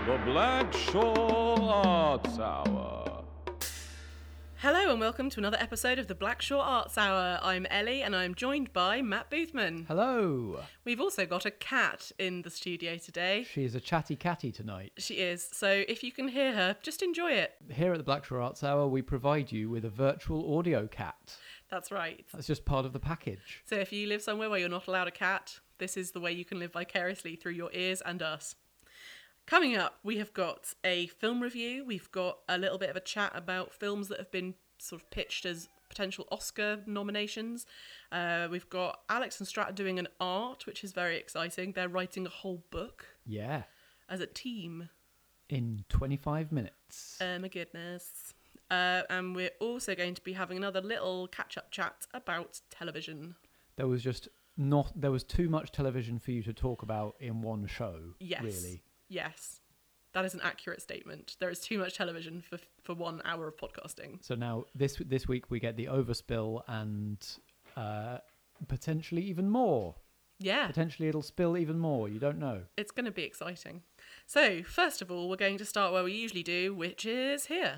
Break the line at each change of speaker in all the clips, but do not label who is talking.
The Black Shore Arts Hour.
Hello and welcome to another episode of the Black Shore Arts Hour. I'm Ellie and I'm joined by Matt Boothman.
Hello.
We've also got a cat in the studio today.
She is a chatty catty tonight.
She is, so if you can hear her, just enjoy it.
Here at the Black Shore Arts Hour, we provide you with a virtual audio cat.
That's right.
That's just part of the package.
So if you live somewhere where you're not allowed a cat, this is the way you can live vicariously through your ears and us. Coming up, we have got a film review. We've got a little bit of a chat about films that have been sort of pitched as potential Oscar nominations. We've got Alex and Strat doing an art, which is very exciting. They're writing a whole book
Yeah.
as a team.
In 25 minutes.
Oh my goodness. And we're also going to be having another little catch-up chat about television.
There was too much television for you to talk about in one show.
Yes.
Really.
Yes. That is an accurate statement. There is too much television for 1 hour of podcasting.
So now this week we get the overspill and potentially even more.
Yeah.
Potentially it'll spill even more. You don't know.
It's going to be exciting. So, first of all, we're going to start where we usually do, which is here.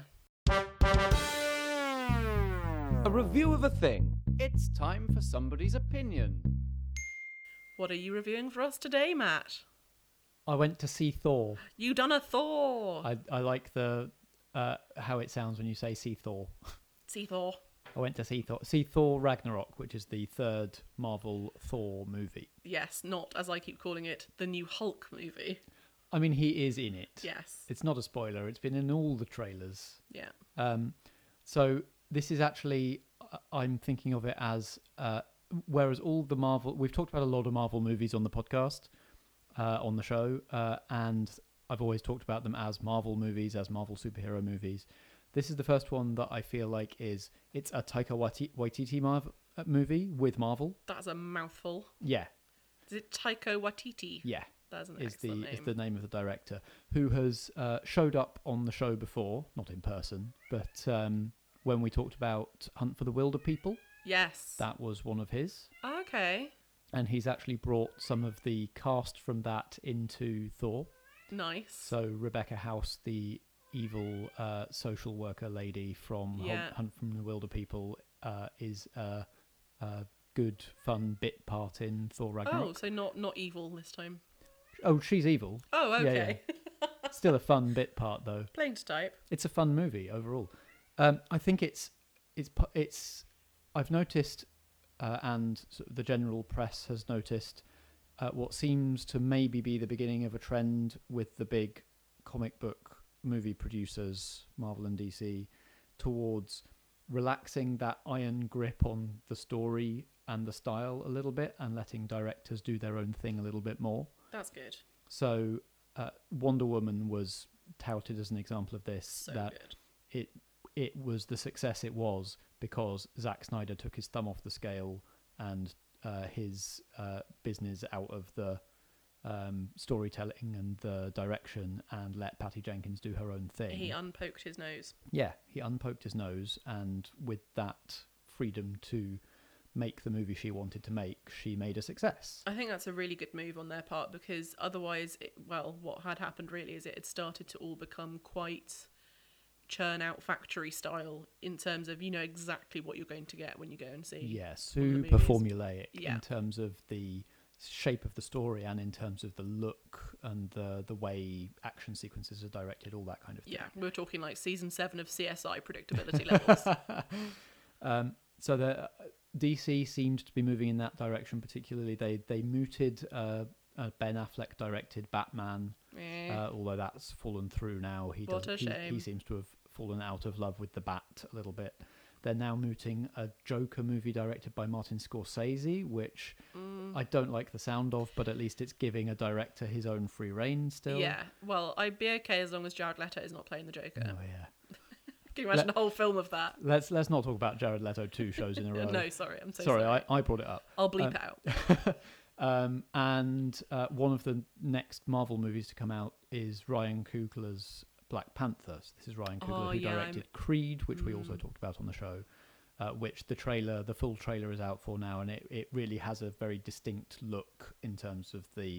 A review of a thing. It's time for somebody's opinion.
What are you reviewing for us today, Matt?
I went to see Thor.
You done a Thor.
I like the how it sounds when you say see Thor.
See Thor.
I went to see Thor Ragnarok, which is the third Marvel Thor movie.
Yes, not, as I keep calling it, the new Hulk movie.
I mean, he is in it.
Yes.
It's not a spoiler. It's been in all the trailers.
Yeah.
So this is actually, I'm thinking of it as, whereas all the Marvel, we've talked about a lot of Marvel movies on the podcast, on the show, and I've always talked about them as Marvel movies, as Marvel superhero movies. This is the first one that I feel like it's a Taika Waititi movie with Marvel.
That's a mouthful.
Yeah.
Is it Taika Waititi?
Yeah.
That's an
Is
excellent name.
Is the name of the director, who has showed up on the show before, not in person, but when we talked about Hunt for the Wilder People.
Yes.
That was one of his.
Okay.
And he's actually brought some of the cast from that into Thor.
Nice.
So Rebecca House, the evil social worker lady from Hunt from the Wilder People, is a good, fun bit part in Thor Ragnarok.
Oh, so not evil this time.
Oh, she's evil.
Oh, okay.
Yeah. Still a fun bit part, though.
Plain to type.
It's a fun movie overall. I think it's. I've noticed, and the general press has noticed, what seems to maybe be the beginning of a trend with the big comic book movie producers, Marvel and DC, towards relaxing that iron grip on the story and the style a little bit, and letting directors do their own thing a little bit more.
That's good.
So Wonder Woman was touted as an example of this.
So
that
good.
It was the success it was because Zack Snyder took his thumb off the scale and his business out of the storytelling and the direction, and let Patty Jenkins do her own thing.
He unpoked his nose.
Yeah, he unpoked his nose, and with that freedom to make the movie she wanted to make, she made a success.
I think that's a really good move on their part, because otherwise, what had happened really is it had started to all become quite churn out factory style in terms of, you know exactly what you're going to get when you go and see.
Yeah, super formulaic in terms of the shape of the story and in terms of the look and the way action sequences are directed, all that kind of thing.
Yeah, we're talking like season 7 of CSI predictability levels.
So the DC seemed to be moving in that direction. Particularly, they mooted a Ben Affleck directed Batman, although that's fallen through now. He seems to have fallen out of love with the Bat a little bit. They're now mooting a Joker movie directed by Martin Scorsese, which I don't like the sound of, but at least it's giving a director his own free reign still.
Yeah, well, I'd be okay as long as Jared Leto is not playing the Joker.
Oh yeah.
Can you imagine a whole film of that?
Let's not talk about Jared Leto 2 shows in a row.
No, sorry, I'm so
sorry.
sorry.
I brought it up.
I'll bleep it out.
And one of the next Marvel movies to come out is Ryan Coogler's Black Panther. So this is Ryan Coogler who directed Creed, which we also talked about on the show, which the full trailer is out for now, and it really has a very distinct look in terms of the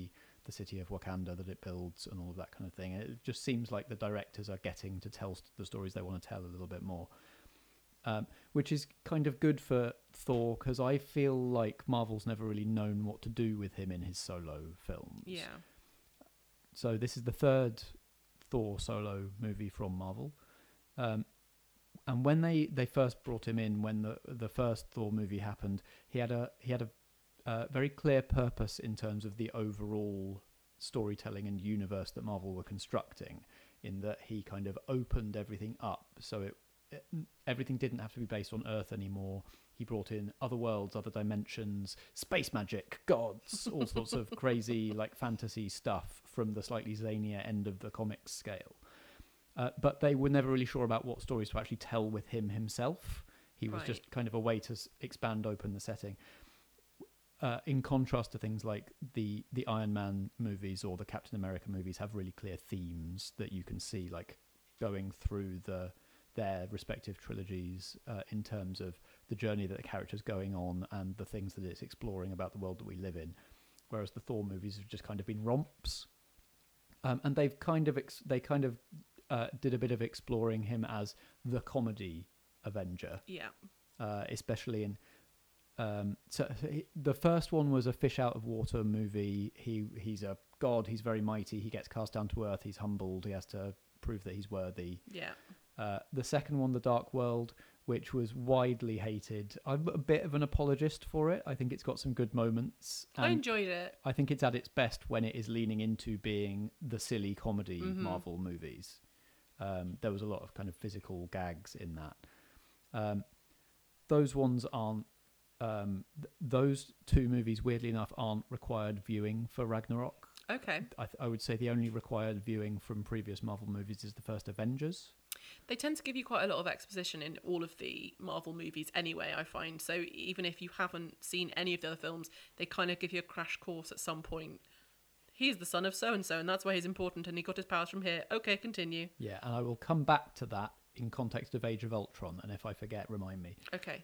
the city of Wakanda that it builds and all of that kind of thing. It just seems like the directors are getting to tell the stories they want to tell a little bit more, which is kind of good for Thor, because I feel like Marvel's never really known what to do with him in his solo films.
Yeah.
So this is the third Thor solo movie from Marvel. And when they first brought him in, when the first Thor movie happened, he had a very clear purpose in terms of the overall storytelling and universe that Marvel were constructing, in that he kind of opened everything up, so everything didn't have to be based on Earth anymore. He brought in other worlds, other dimensions, space magic, gods, all sorts of crazy like fantasy stuff from the slightly zanier end of the comics scale. But they were never really sure about what stories to actually tell with him himself. He was just kind of a way to expand open the setting. In contrast to things like the Iron Man movies or the Captain America movies have really clear themes that you can see like going through their respective trilogies in terms of the journey that the character's going on and the things that it's exploring about the world that we live in. Whereas the Thor movies have just kind of been romps. And they kind of did a bit of exploring him as the comedy Avenger.
Yeah.
Especially in the first one was a fish out of water movie. He's a god, he's very mighty, he gets cast down to earth, he's humbled, he has to prove that he's worthy.
Yeah.
The second one, The Dark World, which was widely hated. I'm a bit of an apologist for it. I think it's got some good moments.
I enjoyed it.
I think it's at its best when it is leaning into being the silly comedy Marvel movies. There was a lot of kind of physical gags in that. Those ones aren't. Those two movies, weirdly enough, aren't required viewing for Ragnarok.
Okay.
I would say the only required viewing from previous Marvel movies is the first Avengers.
They tend to give you quite a lot of exposition in all of the Marvel movies anyway, I find. So even if you haven't seen any of the other films, they kind of give you a crash course at some point. He's the son of so-and-so, and that's why he's important, and he got his powers from here. Okay, continue.
Yeah, and I will come back to that in context of Age of Ultron, and if I forget, remind me.
Okay.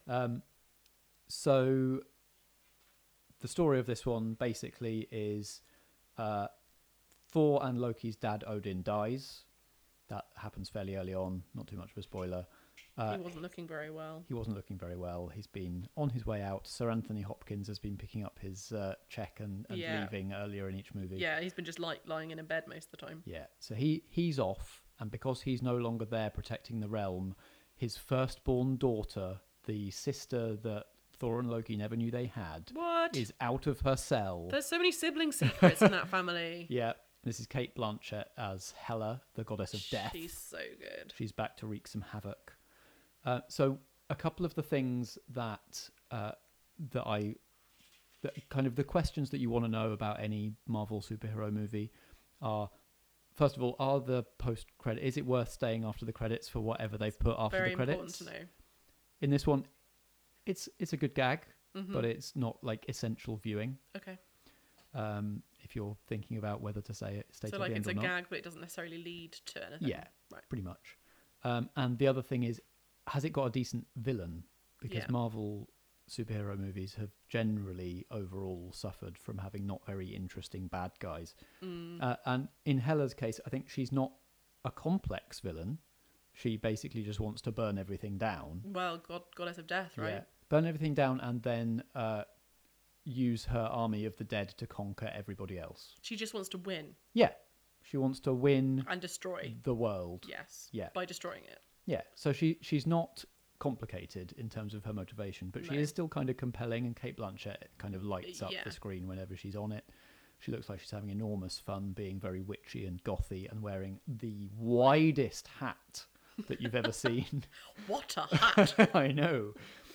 So the story of this one basically is Thor and Loki's dad, Odin, dies. That happens fairly early on, not too much of a spoiler.
He wasn't looking very well.
He's been on his way out. Sir Anthony Hopkins has been picking up his check and leaving earlier in each movie.
Yeah, he's been just lying in a bed most of the time.
Yeah, so he's off, and because he's no longer there protecting the realm, his firstborn daughter, the sister that Thor and Loki never knew they had, is out of her cell.
There's so many sibling secrets in that family.
Yeah. This is Kate Blanchett as Hela, the goddess of death.
She's so good.
She's back to wreak some havoc. So a couple of the things that kind of the questions that you want to know about any Marvel superhero movie are, first of all, are the post-credit, is it worth staying after the credits for whatever they've put after the credits? Very important to know. In this one, it's a good gag, but it's not like essential viewing.
Okay.
If you're thinking about whether to stay
so
to
like
the end
it's
or
a
not.
gag, but it doesn't necessarily lead to anything.
Yeah,
right.
Pretty much. And the other thing is, has it got a decent villain? Because Marvel superhero movies have generally overall suffered from having not very interesting bad guys. And in Hela's case, I think she's not a complex villain. She basically just wants to burn everything down.
Well, goddess of death, right?
Yeah. Burn everything down and then use her army of the dead to conquer everybody else.
She just wants to win.
Yeah. She wants to win
and destroy
the world.
Yes.
Yeah.
By destroying it.
Yeah. So she's not complicated in terms of her motivation, but she is still kind of compelling, and Kate Blanchett kind of lights up the screen whenever she's on it. She looks like she's having enormous fun being very witchy and gothy and wearing the widest hat that you've ever seen.
What a hat!
I know.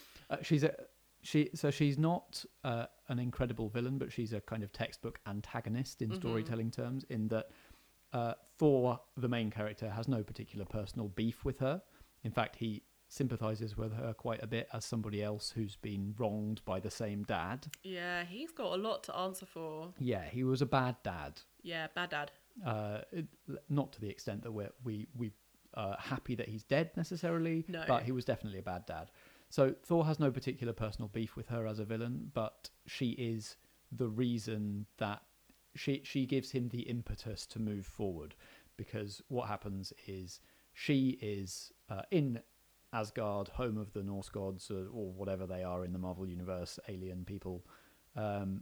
She's not an incredible villain, but she's a kind of textbook antagonist in storytelling terms, in that Thor, the main character, has no particular personal beef with her. In fact, he sympathizes with her quite a bit as somebody else who's been wronged by the same dad.
Yeah, he's got a lot to answer for.
Yeah, he was a bad dad.
Yeah, bad dad.
Not to the extent that we happy that he's dead necessarily, but he was definitely a bad dad. So Thor has no particular personal beef with her as a villain, but she is the reason that she gives him the impetus to move forward, because what happens is she is in Asgard, home of the Norse gods, or whatever they are in the Marvel universe, alien people, and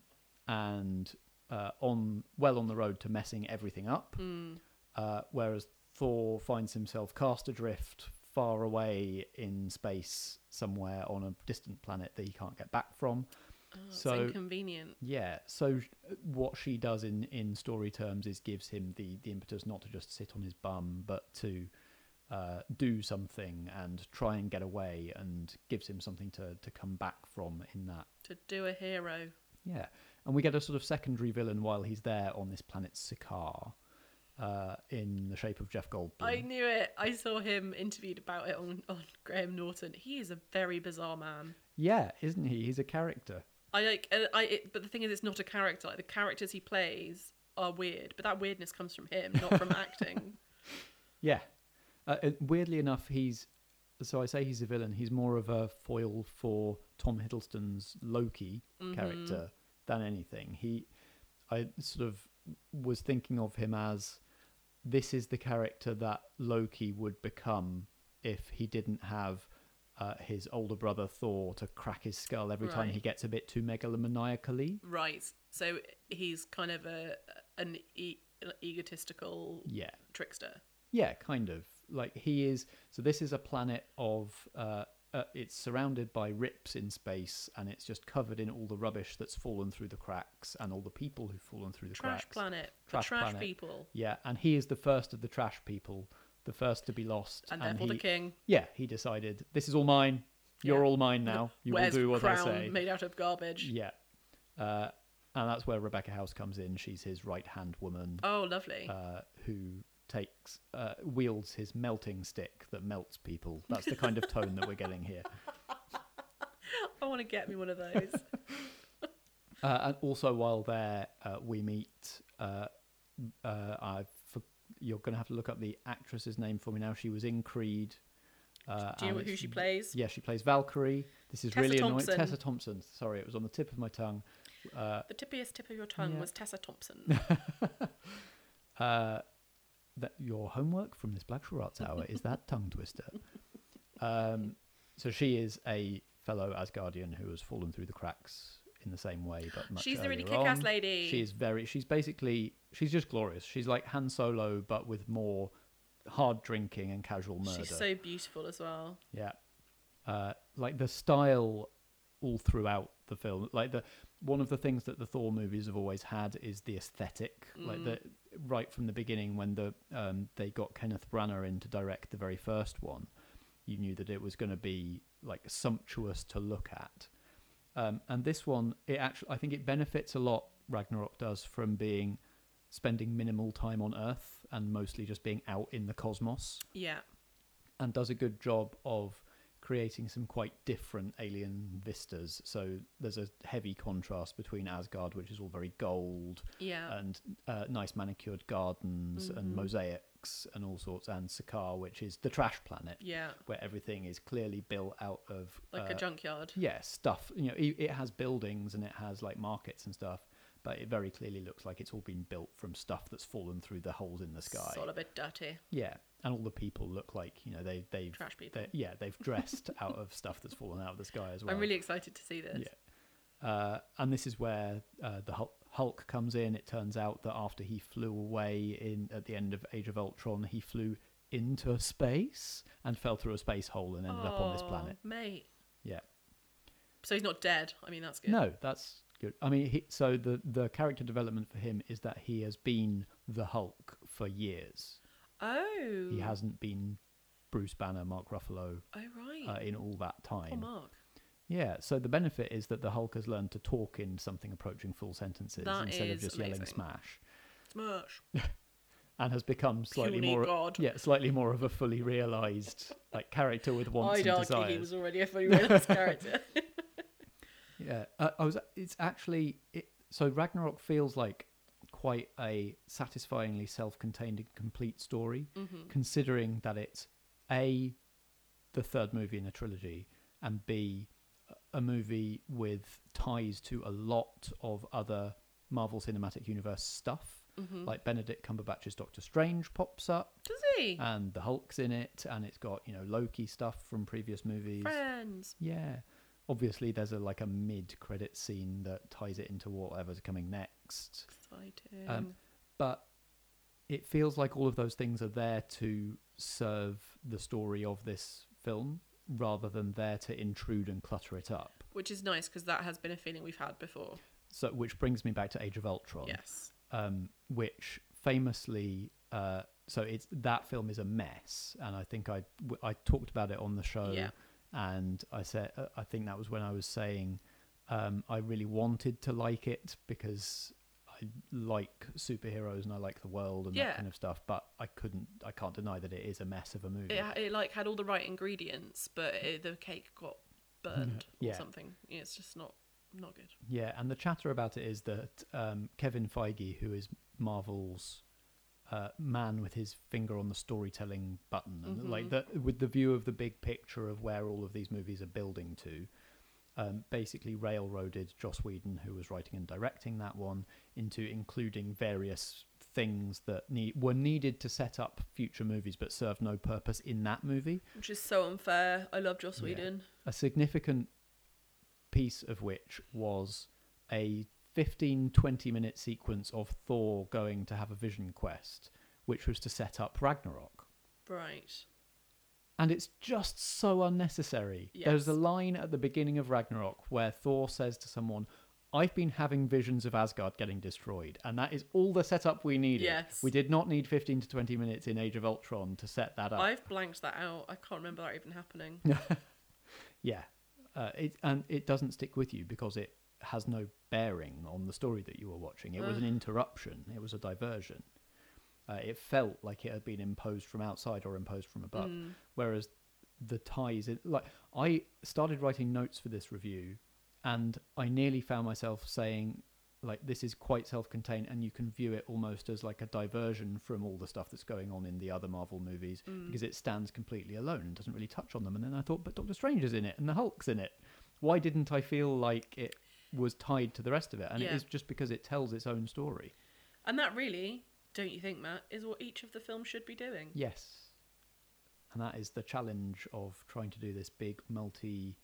on the road to messing everything up. Whereas Thor finds himself cast adrift far away in space somewhere on a distant planet that he can't get back from.
It's inconvenient.
Yeah, so what she does in story terms is gives him the impetus not to just sit on his bum, but to do something and try and get away, and gives him something to come back from in that.
To do a hero.
Yeah, and we get a sort of secondary villain while he's there on this planet Sakaar, in the shape of Jeff Goldblum.
I knew it. I saw him interviewed about it on Graham Norton. He is a very bizarre man.
Yeah, isn't he? He's a character.
But the thing is, it's not a character. Like, the characters he plays are weird, but that weirdness comes from him, not from acting.
Yeah. Weirdly enough, so I say he's a villain. He's more of a foil for Tom Hiddleston's Loki character than anything. I sort of was thinking of him as, this is the character that Loki would become if he didn't have his older brother Thor to crack his skull every time he gets a bit too megalomaniacally.
Right. So he's kind of an egotistical trickster.
Yeah, kind of. Like, he is. So this is a planet of. It's surrounded by rips in space, and it's just covered in all the rubbish that's fallen through the cracks, and all the people who've fallen through the cracks.
Trash planet. Trash people.
Yeah, and he is the first of the trash people, the first to be lost.
And therefore the king.
Yeah, he decided, this is all mine. You're all mine now. You will do what I say.
Made out of garbage.
Yeah. And that's where Rebecca House comes in. She's his right-hand woman.
Oh, lovely.
Who wields his melting stick that melts people. That's the kind of tone that we're getting here.
I want to get me one of those.
And also, while there, we meet. You're going to have to look up the actress's name for me now. She was in Creed.
Do you know who she plays?
Yeah, she plays Valkyrie. This is
Tessa
really
Thompson.
annoying. Tessa Thompson. Sorry, it was on the tip of my tongue.
The tippiest tip of your tongue was Tessa Thompson.
That your homework from this Black Shore Arts Hour is that tongue twister. So she is a fellow Asgardian who has fallen through the cracks in the same way, but much
She's the really
earlier
kick-ass
on.
lady.
She's just glorious. She's like Han Solo, but with more hard drinking and casual murder.
She's so beautiful as well.
Yeah. Like the style all throughout the film. Like one of the things that the Thor movies have always had is the aesthetic. Like right from the beginning, when they got Kenneth Branagh in to direct the very first one, you knew that it was going to be like sumptuous to look at. And this one, I think it benefits a lot. Ragnarok does, from spending minimal time on Earth and mostly just being out in the cosmos.
Yeah.
And does a good job of creating some quite different alien vistas. So there's a heavy contrast between Asgard, which is all very gold, and nice manicured gardens and mosaics and all sorts, and Sakaar, which is the trash planet, where everything is clearly built out of
like a junkyard.
Yeah, stuff. You know, it has buildings and it has like markets and stuff, but it very clearly looks like it's all been built from stuff that's fallen through the holes in the sky.
Sort of a bit dirty.
Yeah. And all the people look like, they've
trash people.
They've dressed out of stuff that's fallen out of the sky as well.
I'm really excited to see this.
Yeah, and this is where the Hulk comes in. It turns out that after he flew away at the end of Age of Ultron, he flew into space and fell through a space hole and ended up on this planet.
Mate.
Yeah.
So he's not dead. I mean, that's good.
No, that's good. I mean, so the character development for him is that he has been the Hulk for years.
Oh.
He hasn't been Bruce Banner, Mark Ruffalo.
Oh, right.
In all that time.
Oh, Mark.
Yeah, so the benefit is that the Hulk has learned to talk in something approaching full sentences instead of just yelling smash.
Smash.
And has become slightly
Puny
more
God.
slightly more of a fully realised character with wants and desires.
I'd argue he was already a fully realised character.
Yeah. So Ragnarok feels like quite a satisfyingly self-contained and complete story, considering that it's A, the third movie in a trilogy, and B, a movie with ties to a lot of other Marvel Cinematic Universe stuff. Like Benedict Cumberbatch's Doctor Strange pops up.
Does he?
And the Hulk's in it, and it's got, Loki stuff from previous movies.
Friends.
Yeah. Obviously, there's a mid-credit scene that ties it into whatever's coming next.
Exciting.
But it feels like all of those things are there to serve the story of this film rather than there to intrude and clutter it up.
Which is nice, because that has been a feeling we've had before.
So, which brings me back to Age of Ultron.
Yes.
Which famously, that film is a mess, and I think I talked about it on the show.
Yeah.
And I said, I think that was when I was saying I really wanted to like it because I like superheroes and I like the world and that kind of stuff, but I can't deny that it is a mess of a movie.
It had all the right ingredients, but the cake got burned or something. Yeah, it's just not good.
Yeah, and the chatter about it is that Kevin Feige, who is Marvel's man with his finger on the storytelling button, and with the view of the big picture of where all of these movies are building to, basically railroaded Joss Whedon, who was writing and directing that one, into including various things that were needed to set up future movies but served no purpose in that movie.
Which is so unfair. I love Joss Whedon.
A significant piece of which was a 15-20 minute sequence of Thor going to have a vision quest, which was to set up Ragnarok.
Right.
And it's just so unnecessary.
Yes.
There's a line at the beginning of Ragnarok where Thor says to someone, "I've been having visions of Asgard getting destroyed," and that is all the setup we needed.
Yes.
We did not need 15 to 20 minutes in Age of Ultron to set that up.
I've blanked that out. I can't remember that even happening.
Yeah. It doesn't stick with you because it has no bearing on the story that you were watching. It was an interruption. It was a diversion. It felt like it had been imposed from outside or imposed from above. Whereas the ties... I started writing notes for this review and I nearly found myself saying, this is quite self-contained and you can view it almost as like a diversion from all the stuff that's going on in the other Marvel movies because it stands completely alone and doesn't really touch on them. And then I thought, but Doctor Strange is in it and the Hulk's in it. Why didn't I feel like it was tied to the rest of it? And it is just because it tells its own story.
And that really, don't you think, Matt, is what each of the films should be doing?
Yes. And that is the challenge of trying to do this big multi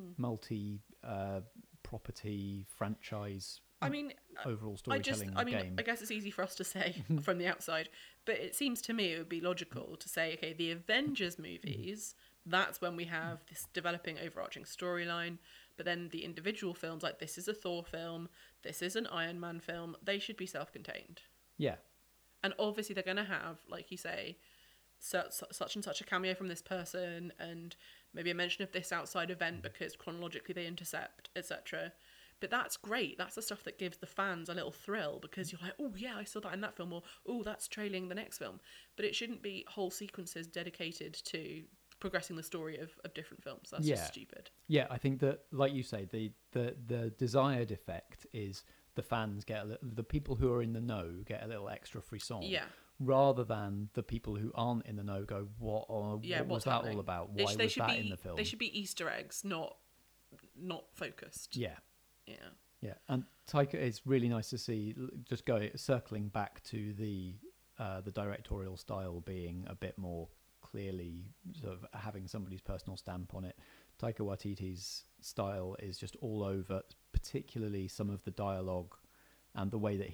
property franchise. I mean, overall storytelling game.
I guess it's easy for us to say from the outside, but it seems to me it would be logical to say, okay, the Avengers movies, that's when we have this developing overarching storyline, but then the individual films, like this is a Thor film, this is an Iron Man film, they should be self-contained.
Yeah.
And obviously they're going to have, like you say, such and such a cameo from this person, and maybe a mention of this outside event because chronologically they intercept, etc. But that's great. That's the stuff that gives the fans a little thrill because you're like, oh yeah, I saw that in that film, or oh, that's trailing the next film. But it shouldn't be whole sequences dedicated to progressing the story of different films. That's just stupid. Yeah,
I think that, like you say, the desired effect is the fans the people who are in the know get a little extra frisson.
Yeah.
Rather than the people who aren't in the know go, what was that all about? Why was that in the film?
They should be Easter eggs, not focused.
Yeah.
Yeah.
Yeah. And Taika, it's really nice to see, just circling back to the directorial style being a bit more clearly sort of having somebody's personal stamp on it. Taika Waititi's style is just all over, particularly some of the dialogue and the way that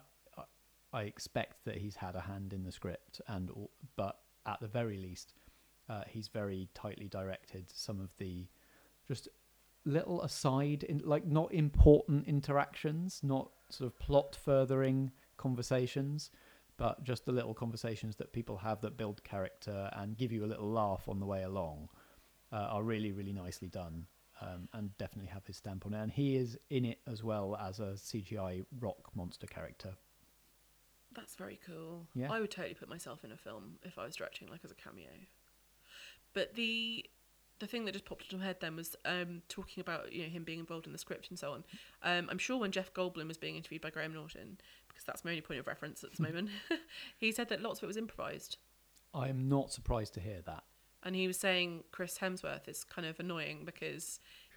I expect that he's had a hand in the script, but at the very least, he's very tightly directed some of the just little aside, not important interactions, not sort of plot furthering conversations, but just the little conversations that people have that build character and give you a little laugh on the way along are really, really nicely done. And definitely have his stamp on it. And he is in it as well as a CGI rock monster character.
That's very cool.
Yeah.
I would totally put myself in a film if I was directing, as a cameo. But the thing that just popped into my head then was talking about him being involved in the script and so on. I'm sure when Jeff Goldblum was being interviewed by Graham Norton, because that's my only point of reference at this moment, he said that lots of it was improvised.
I'm not surprised to hear that.
And he was saying Chris Hemsworth is kind of annoying because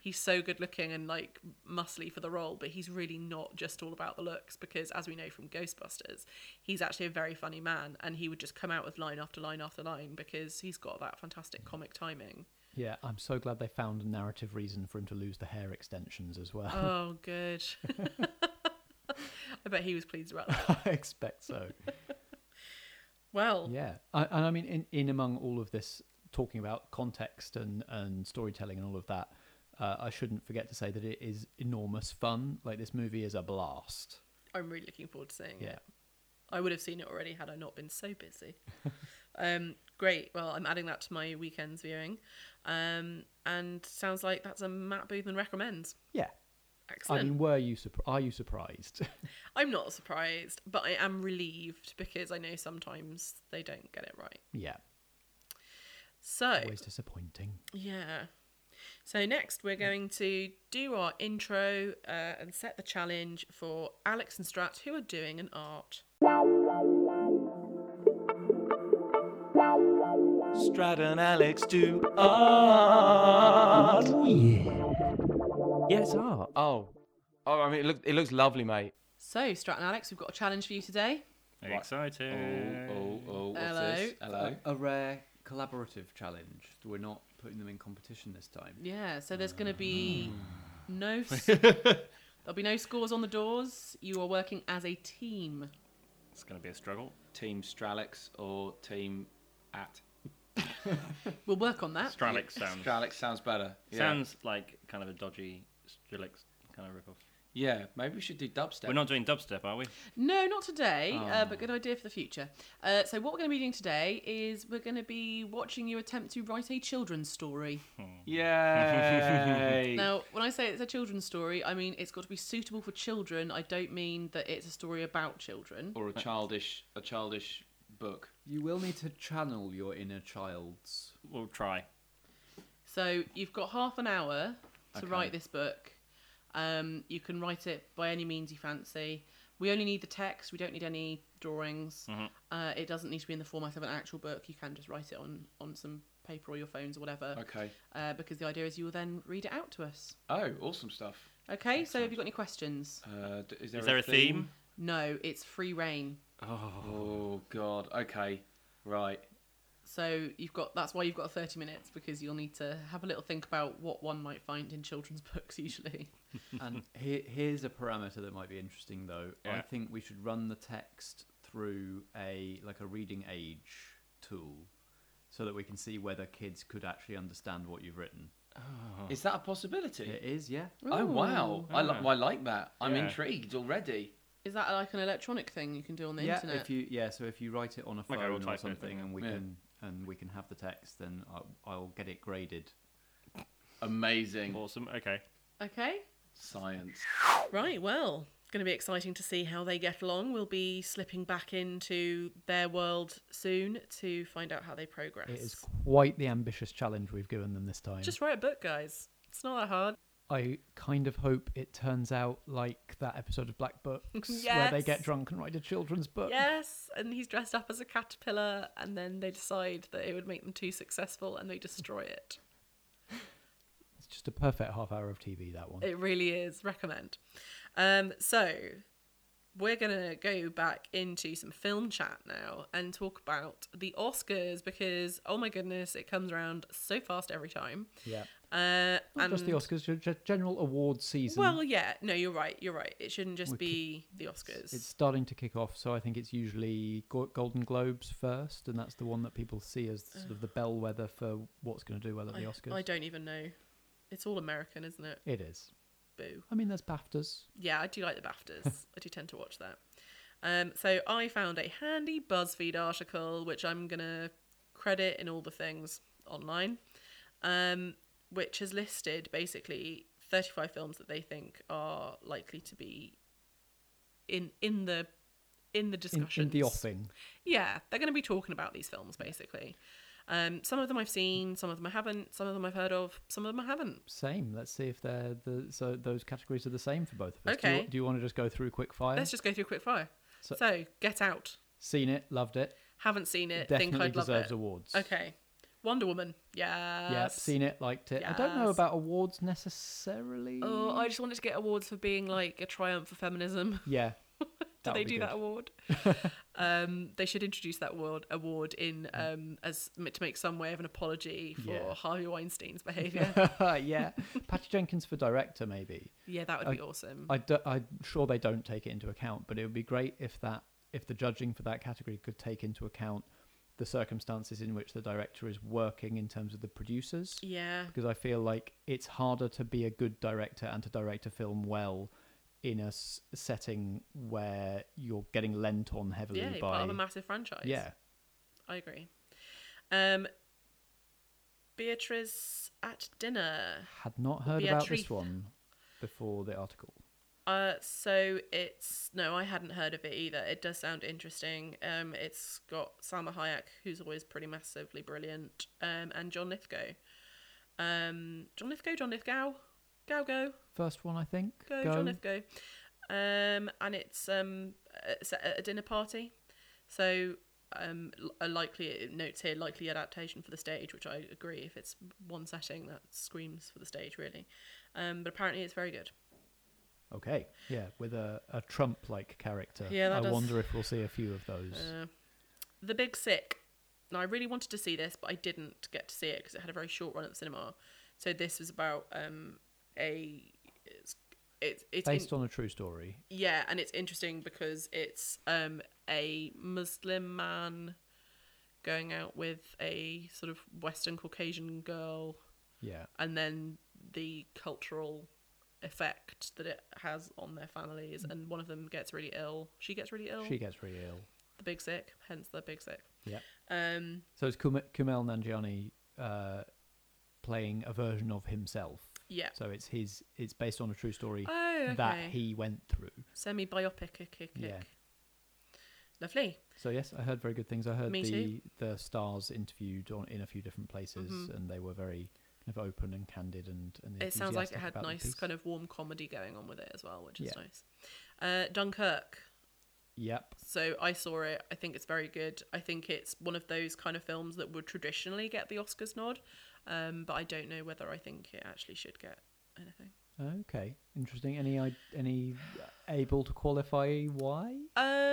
he's so good looking and like muscly for the role, but he's really not just all about the looks, because as we know from Ghostbusters, he's actually a very funny man, and he would just come out with line after line after line because he's got that fantastic comic timing.
Yeah, I'm so glad they found a narrative reason for him to lose the hair extensions as well.
Oh, good. I bet he was pleased about that.
I expect so.
Well,
Yeah, I mean, in among all of this, talking about context and storytelling and all of that, I shouldn't forget to say that it is enormous fun. Like, this movie is a blast.
I'm really looking forward to seeing
Yeah.
it. I would have seen it already had I not been so busy. Great. Well, I'm adding that to my weekend's viewing. And sounds like that's a Matt Boothman recommends.
Yeah.
Excellent.
I mean, are you surprised?
I'm not surprised, but I am relieved because I know sometimes they don't get it right.
Yeah.
So,
Always disappointing.
yeah. So next we're going to do our intro and set the challenge for Alex and Strat, who are doing an art.
Strat and Alex do art. Yeah, it's art. Oh, I mean, it looks lovely, mate.
So, Strat and Alex, we've got a challenge for you today.
Exciting.
What's
Hello.
this? Hello.
A rare collaborative challenge. We're not putting them in competition this time.
Yeah, so there's going to be there'll be no scores on the doors. You are working as a team.
It's going to be a struggle.
Team Stralex or Team at.
We'll work on that.
Stralex sounds
Stralex sounds better. Yeah.
sounds like kind of a dodgy Stralex kind of ripoff.
Yeah, maybe we should do dubstep.
We're not doing dubstep, are we?
No, not today,
Oh.
but good idea for the future. So what we're going to be doing today is we're going to be watching you attempt to write a children's story.
Yay!
Now, when I say it's a children's story, I mean it's got to be suitable for children. I don't mean that it's a story about children.
Or a childish book.
You will need to channel your inner child's.
We'll try.
So you've got half an hour to
Okay.
write this book. You can write it by any means you fancy. We only need the text. We don't need any drawings. It doesn't need to be in the format of an actual book. You can just write it on some paper or your phones or whatever.
Okay.
Because the idea is you will then read it out to us.
Oh, awesome stuff.
Okay, so have you got any questions?
Is
Is there a theme?
No, it's free reign.
Oh God. Okay. Right.
So that's why you've got 30 minutes, because you'll need to have a little think about what one might find in children's books usually.
And here's a parameter that might be interesting, though. I
Yeah.
think we should run the text through a reading age tool, so that we can see whether kids could actually understand what you've written.
Is that a possibility?
It is, yeah.
Oh wow! I like that. I'm
Yeah.
intrigued already.
Is that like an electronic thing you can do on the internet?
So if you write it on a phone
we'll
or
type it,
something,
yeah.
and we can have the text, then I'll get it graded.
Amazing.
Awesome. Okay.
Okay.
Science.
Right, well, going to be exciting to see how they get along. We'll be slipping back into their world soon to find out how they progress.
It is quite the ambitious challenge we've given them this time.
Just write a book, guys. It's not that hard.
I kind of hope it turns out like that episode of Black Books where they get
Yes.
drunk and write a children's book.
Yes, and he's dressed up as a caterpillar, and then they decide that it would make them too successful, and they destroy it.
It's just a perfect half hour of TV, that one.
It really is. Recommend. So we're gonna go back into some film chat now and talk about the Oscars, because oh my goodness, it comes around so fast every time.
Yeah.
And
Not just the Oscars, general awards season.
Well, yeah, no, you're right. It shouldn't just
We
be the Oscars.
It's starting to kick off, so I think it's usually Golden Globes first, and that's the one that people see as sort of the bellwether for what's going to do well at the Oscars.
I don't even know. It's all American, isn't it?
It is.
Boo.
I mean, there's BAFTAs.
Yeah, I do like the BAFTAs. I do tend to watch that. So I found a handy BuzzFeed article, which I'm going to credit in all the things online, which has listed basically 35 films that they think are likely to be in the discussions.
In the offing.
Yeah, they're going to be talking about these films, basically. Some of them I've seen, some of them I haven't, some of them I've heard of, some of them I haven't.
Same. Let's see if so those categories are the same for both of us.
Okay.
Do you want to just go through quick fire?
Let's just go through quick fire.
So-
Get Out.
Seen it, loved it.
Haven't seen it,
Definitely
think I'd love
deserves
it.
awards.
Okay. Wonder Woman. Yes.
Yeah, seen it, liked it. I don't know
Yes.
about awards necessarily.
Oh, I just wanted to get awards for being like a triumph for feminism.
Yeah.
Did
That
they
would be
do
good.
that award? They should introduce that award in as to make some way of an apology for
Yeah.
Harvey Weinstein's behaviour.
Yeah. Patty Jenkins for director, maybe.
Yeah, that would be awesome.
I'm sure they don't take it into account, but it would be great if the judging for that category could take into account the circumstances in which the director is working in terms of the producers.
Yeah.
Because I feel like it's harder to be a good director and to direct a film well in a setting where you're getting lent on heavily
Yeah, you're
by...
part of a massive franchise.
Yeah.
I agree. Beatrice at dinner.
Had not heard about
Beatrice.
this one before the article.
So it's no, I hadn't heard of it either. It does sound interesting. It's got Salma Hayek, who's always pretty massively brilliant, and John Lithgow. John Lithgow, go.
First one, I think.
Go, John Lithgow. And it's at a dinner party. So a likely notes here, likely adaptation for the stage, which I agree. If it's one setting, that screams for the stage, really. But apparently it's very good.
Okay, yeah, with a Trump-like character.
Yeah, that
I
does-
wonder if we'll see a few of those.
The Big Sick. Now, I really wanted to see this, but I didn't get to see it because it had a very short run at the cinema. So this was about it's
Based on a true story.
yeah, and it's interesting because it's a Muslim man going out with a sort of Western Caucasian girl,
Yeah.
and then the cultural effect that it has on their families, and one of them gets really ill. She gets really ill.
She gets really ill.
The Big Sick, hence the Big Sick.
Yeah.
Um,
So it's Kumail Nanjiani playing a version of himself.
yeah.
So it's based on a true story
Oh, okay.
that he went through.
Semi-biopic.
Yeah.
Lovely.
So yes, I heard very good things. I heard
Me too.
the stars interviewed in a few different places,
Mhm.
and they were very kind of open and candid and
It sounds like it
enthusiastic
had
about the
nice
piece.
kind of warm comedy going on with it as well, which is
Yeah.
nice. Dunkirk.
Yep.
So I saw it. I think it's very good. I think it's one of those kind of films that would traditionally get the Oscars nod, but I don't know whether I think it actually should get anything.
Okay. Interesting. Any able to qualify why?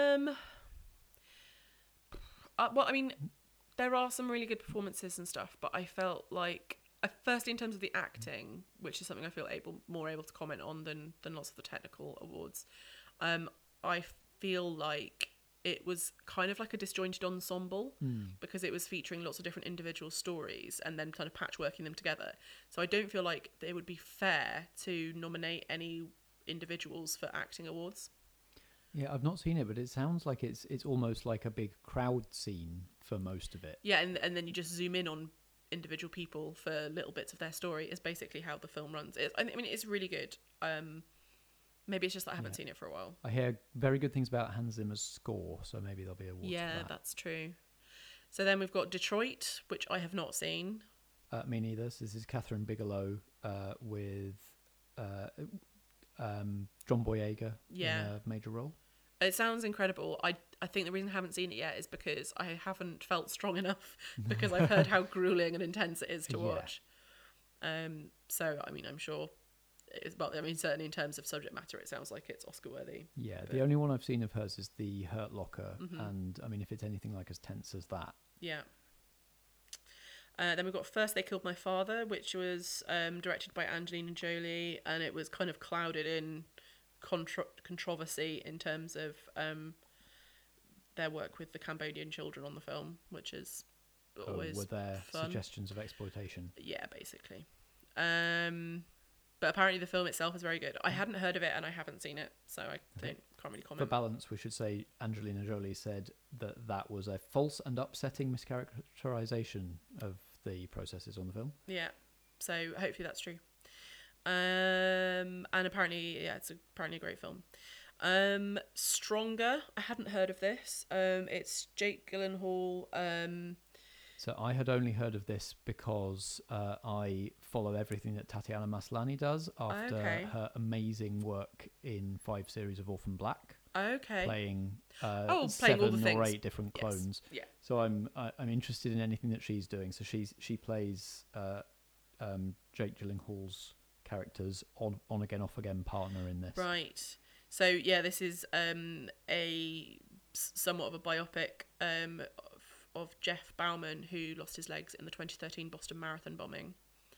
Well, I mean, there are some really good performances and stuff, but I felt like, firstly, in terms of the acting, which is something I feel more able to comment on than lots of the technical awards, I feel like it was kind of like a disjointed ensemble because it was featuring lots of different individual stories and then kind of patchworking them together. So I don't feel like it would be fair to nominate any individuals for acting awards.
Yeah, I've not seen it, but it sounds like it's almost like a big crowd scene for most of it.
Yeah, and then you just zoom in on individual people for little bits of their story is basically how the film runs. I mean, it's really good. Maybe it's just that I haven't seen it for a while.
I hear very good things about Hans Zimmer's score, so maybe there'll be awards for
Yeah,
that.
that's true. So then we've got Detroit, which I have not seen.
Me neither. So this is Catherine Bigelow with John Boyega
Yeah.
in a major role.
It sounds incredible. I think the reason I haven't seen it yet is because I haven't felt strong enough because I've heard how grueling and intense it is to
Yeah.
watch. So, I mean, I'm sure certainly in terms of subject matter, it sounds like it's Oscar worthy.
Yeah,
But-
the only one I've seen of hers is The Hurt Locker,
Mhm.
and I mean, if it's anything like as tense as that,
Yeah. Then we've got First They Killed My Father, which was directed by Angelina Jolie, and it was kind of clouded in controversy in terms of their work with the Cambodian children on the film, which is always
were there
fun.
suggestions of exploitation?
Yeah, basically. But apparently the film itself is very good. I hadn't heard of it and I haven't seen it, so I can't really
For
comment.
balance, we should say Angelina Jolie said that was a false and upsetting mischaracterization of the processes on the film.
Yeah, so hopefully that's true. And apparently, yeah, it's apparently a great film. Stronger. I hadn't heard of this. It's Jake Gyllenhaal.
So I had only heard of this because I follow everything that Tatiana Maslany does after
Okay.
her amazing work in 5 series of Orphan Black.
Okay.
playing
playing all the
7 or
things.
8 different
Yes.
clones.
Yeah.
So I'm interested in anything that she's doing. So she plays Jake Gyllenhaal's character's on again off again partner in this.
Right. So yeah, this is somewhat of a biopic of Jeff Bauman, who lost his legs in the 2013 Boston Marathon bombing.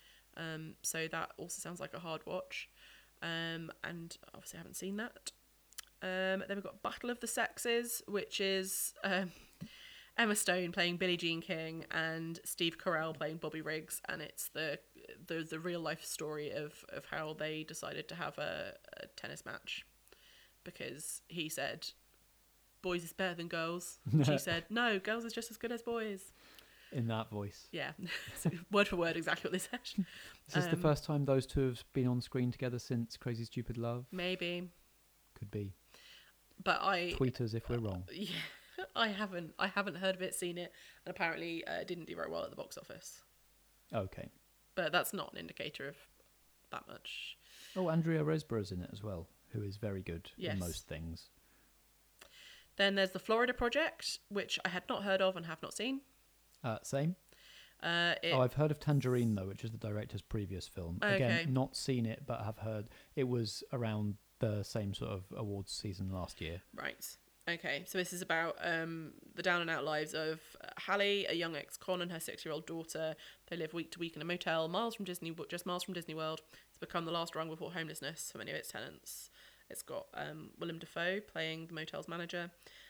So that also sounds like a hard watch. And obviously I haven't seen that. Then we've got Battle of the Sexes, which is Emma Stone playing Billie Jean King and Steve Carell playing Bobby Riggs, and it's the real life story of how they decided to have a tennis match, because he said boys is better than girls. She said no, girls is just as good as boys.
In that voice.
Yeah, word for word, exactly what they said.
Is this the first time those two have been on screen together since Crazy Stupid Love?
Maybe,
Could be.
but I
Tweet us if we're wrong.
yeah, I haven't heard of it, seen it, and apparently it didn't do very well at the box office.
Okay.
But that's not an indicator of that much.
Oh, Andrea Riseborough's in it as well, who is very good
Yes.
in most things.
Then there's the Florida Project, which I had not heard of and have not seen.
Same.
It,
I've heard of Tangerine though, which is the director's previous film.
Okay.
Again, not seen it, but have heard it was around the same sort of awards season last year.
Right. Okay. So this is about the down and out lives of Hallie, a young ex-con, and her 6-year-old daughter. They live week to week in a motel just miles from Disney World. It's become the last rung before homelessness for many of its tenants. It's got Willem Dafoe playing the motel's manager,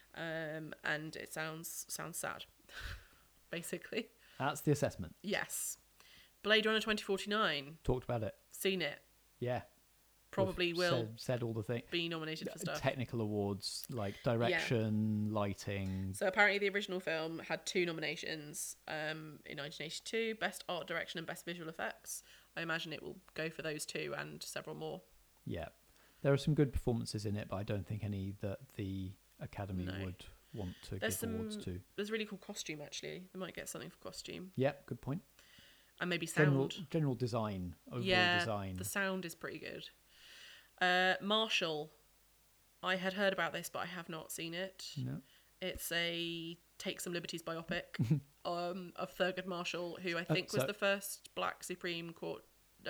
and it sounds sad, basically.
That's the assessment.
Yes. Blade Runner 2049.
Talked about it.
Seen it.
Yeah.
Probably
We've
will
said all the things.
be nominated for stuff.
Technical awards like direction, lighting.
So apparently the original film had 2 nominations in 1982, Best Art Direction and Best Visual Effects. I imagine it will go for those 2 and several more.
Yeah. There are some good performances in it, but I don't think any that the Academy
No.
would want to
There's
give awards to.
There's really cool costume, actually. They might get something for costume.
Yeah, good point.
And maybe sound.
General design, overall
Yeah,
design.
the sound is pretty good. Marshall. I had heard about this, but I have not seen it.
No.
It's a Take Some Liberties biopic of Thurgood Marshall, who I think was
so-
the first black Supreme Court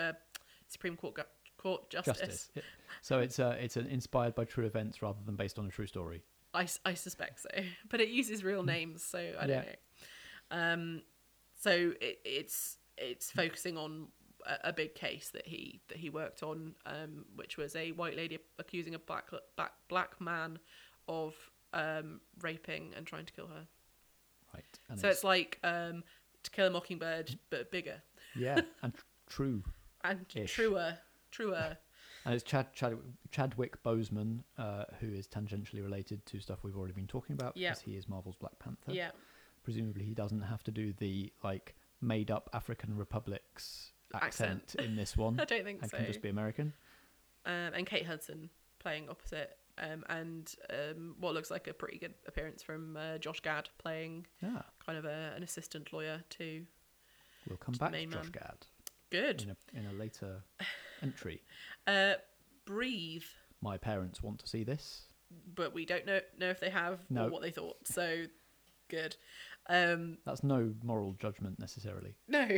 Justice.
Yeah. So it's an inspired by true events rather than based on a true story.
I suspect so, but it uses real names, so I don't
Yeah.
know. So it's focusing on a big case that he worked on, which was a white lady accusing a black man of raping and trying to kill her.
Right. And
So it's like To Kill a Mockingbird, but bigger
yeah, and true.
and
Ish.
truer.
And it's Chadwick Boseman, who is tangentially related to stuff we've already been talking about,
Yeah.
because he is Marvel's Black Panther.
Yeah,
Presumably he doesn't have to do the like made up African republics accent in this one.
I don't think
and
so.
can just be American.
And Kate Hudson playing opposite, and what looks like a pretty good appearance from Josh Gad playing
Yeah.
kind of an assistant lawyer too.
We'll come
Just the
back to
main
Josh
man.
Gad
Good.
in a later entry.
Breathe,
My parents want to see this.
but we don't know if they have
No.
or what they thought. So good.
That's no moral judgment necessarily.
No.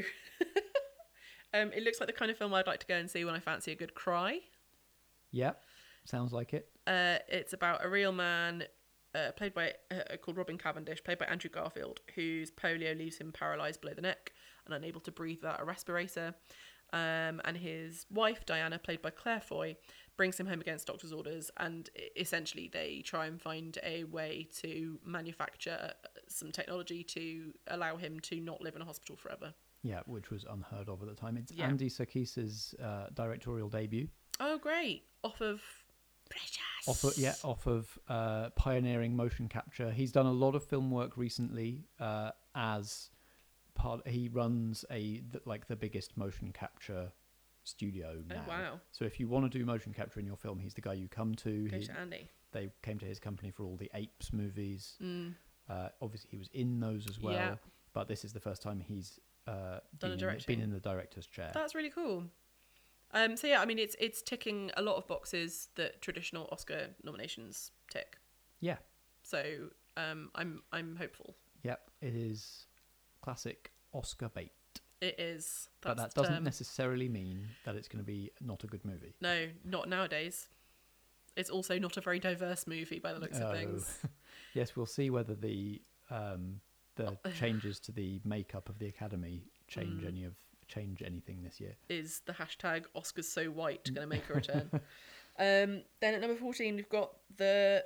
It looks like the kind of film I'd like to go and see when I fancy a good cry.
Yeah, sounds like it.
It's about a real man played by called Robin Cavendish, played by Andrew Garfield, whose polio leaves him paralysed below the neck and unable to breathe without a respirator. And his wife, Diana, played by Claire Foy, brings him home against doctor's orders, and essentially they try and find a way to manufacture some technology to allow him to not live in a hospital forever.
Yeah, which was unheard of at the time. It's
Yeah.
Andy Serkis's directorial debut.
Oh, great. Off of Precious.
Off of pioneering motion capture. He's done a lot of film work recently. As part, he runs the biggest motion capture studio now.
Oh, wow.
So if you want to do motion capture in your film, he's the guy you come to.
Go to Andy.
They came to his company for all the Apes movies.
Mm.
Obviously, he was in those as well.
Yeah.
But this is the first time he's
Done a
been
directing.
in the director's chair.
That's really cool. So yeah, I mean, it's ticking a lot of boxes that traditional Oscar nominations tick.
Yeah.
So I'm hopeful.
Yep. It is classic Oscar bait.
It is.
But
That's
that
the
doesn't
term.
necessarily mean that it's going to be not a good movie.
No, not nowadays. It's also not a very diverse movie by the looks of things.
Yes, we'll see whether the changes to the makeup of the Academy change anything this year.
Is the hashtag Oscars so white going to make a return? Then at number 14 we've got the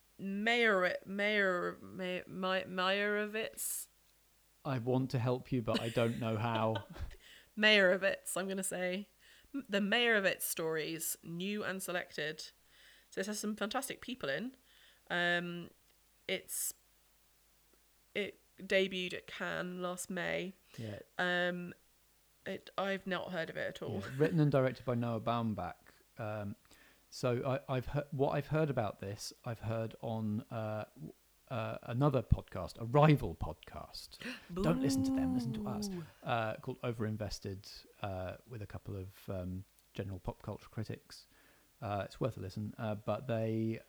Meyerowitz.
I want to help you, but I don't know how.
Meyerowitz, I'm going to say. The Meyerowitz stories, new and selected. So this has some fantastic people in. It debuted at Cannes last May.
Yeah.
I've not heard of it at all.
Yeah, written and directed by Noah Baumbach. So I've heard about this. I've heard on another podcast, a rival podcast. Don't listen to them. Listen to us. Called Overinvested, with a couple of general pop culture critics. It's worth a listen. But they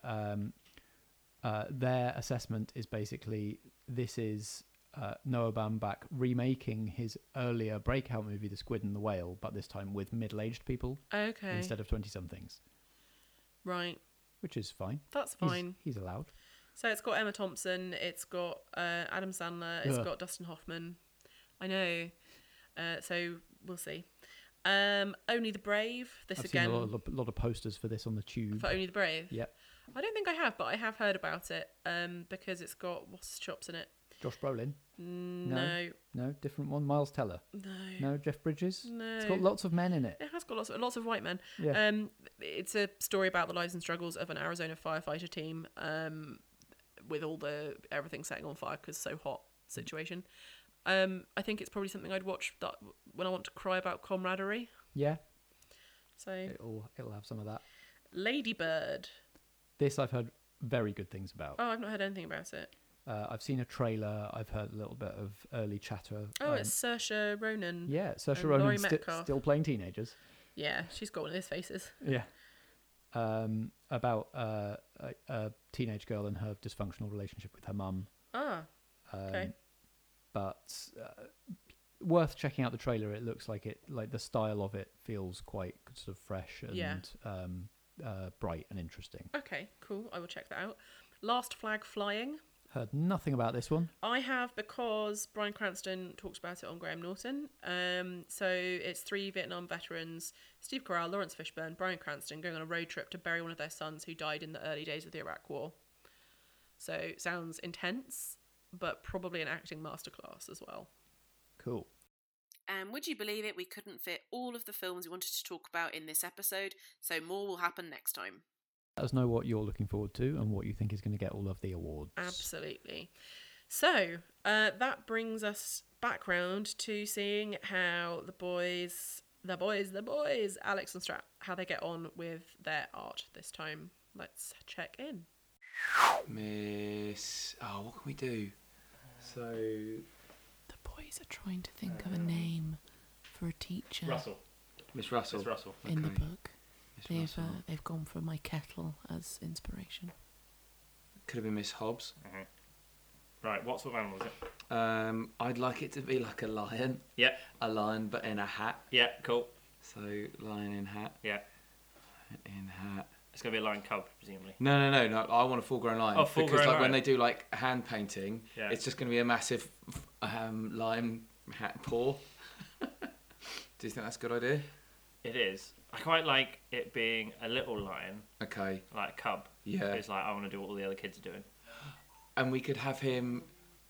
their assessment is basically this is Noah Baumbach remaking his earlier breakout movie, The Squid and the Whale, but this time with middle-aged people instead of 20-somethings.
Right.
Which is fine.
That's fine.
He's allowed.
So it's got Emma Thompson, it's got Adam Sandler, it's got Dustin Hoffman. I know. So we'll see. Only the Brave.
I've seen a lot of posters for this on the tube.
For Only the Brave?
Yep.
I don't think I have, but I have heard about it because it's got what's chops in it.
Josh Brolin?
No.
No, different one. Miles Teller? No, Jeff Bridges?
No.
It's got lots of men in it.
It has got lots of white men.
Yeah.
It's a story about the lives and struggles of an Arizona firefighter team with all everything setting on fire because so hot situation. I think it's probably something I'd watch when I want to cry about camaraderie.
Yeah.
So
it'll have some of that.
Lady Bird.
This I've heard very good things about.
Oh, I've not heard anything about it.
I've seen a trailer. I've heard a little bit of early chatter.
Oh, it's Saoirse Ronan.
Yeah, Saoirse
and
Ronan
Laurie Metcalf.
still playing teenagers.
Yeah, she's got one of his faces.
Yeah. About a teenage girl and her dysfunctional relationship with her mum.
Ah, okay.
But worth checking out the trailer. It looks like the style of it feels quite sort of fresh and bright and interesting.
Okay, cool. I will check that out. Last Flag Flying.
Heard nothing about this one.
I have because Bryan Cranston talks about it on Graham Norton. So it's 3 Vietnam veterans, Steve Carell, Lawrence Fishburne, Bryan Cranston, going on a road trip to bury one of their sons who died in the early days of the Iraq War. So sounds intense, but probably an acting masterclass as well.
Cool.
And would you believe it, we couldn't fit all of the films we wanted to talk about in this episode, so more will happen next time.
Let us know what you're looking forward to and what you think is going to get all of the awards.
Absolutely. So that brings us back round to seeing how the boys, Alex and Strat, how they get on with their art this time. Let's check in.
Miss... Oh, what can we do? So...
The boys are trying to think of a name for a teacher.
Russell.
Miss Russell.
Miss Russell.
In the book.
Miss Russell.
They've gone for my kettle as inspiration.
Could have been Miss Hobbs.
Mm-hmm. Right, what sort of animal is it?
I'd like it to be like a lion.
Yeah.
A lion, but in a hat.
Yeah, cool.
So, lion in hat.
Yeah.
In hat.
It's going to be a lion cub, presumably.
No. I want a full-grown lion.
Oh, full-grown
because, like,
lion.
when they do, like, hand painting,
Yeah.
it's just going to be a massive lion hat paw. Do you think that's a good idea?
It is. I quite like it being a little lion,
Okay.
like a cub.
Yeah.
It's like, I want to do what all the other kids are doing.
And we could have him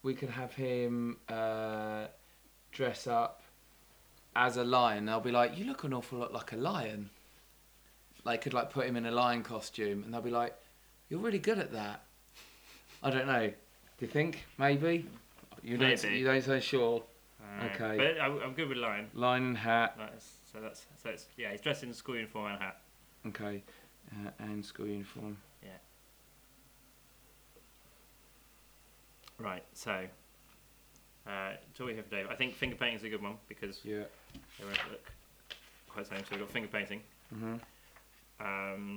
dress up as a lion. They'll be like, you look an awful lot like a lion. Like, could like put him in a lion costume, and they'll be like, you're really good at that. I don't know. Do you think maybe? You don't say sure. Okay.
But I'm good with lion.
Lion and hat.
Right, so it's he's dressed in school uniform and hat.
Okay. And school uniform.
Yeah. Right. So. It's all we have for Dave. I think finger painting is a good one because
Yeah.
they won't look quite the same. So we've got finger painting.
Mm-hmm.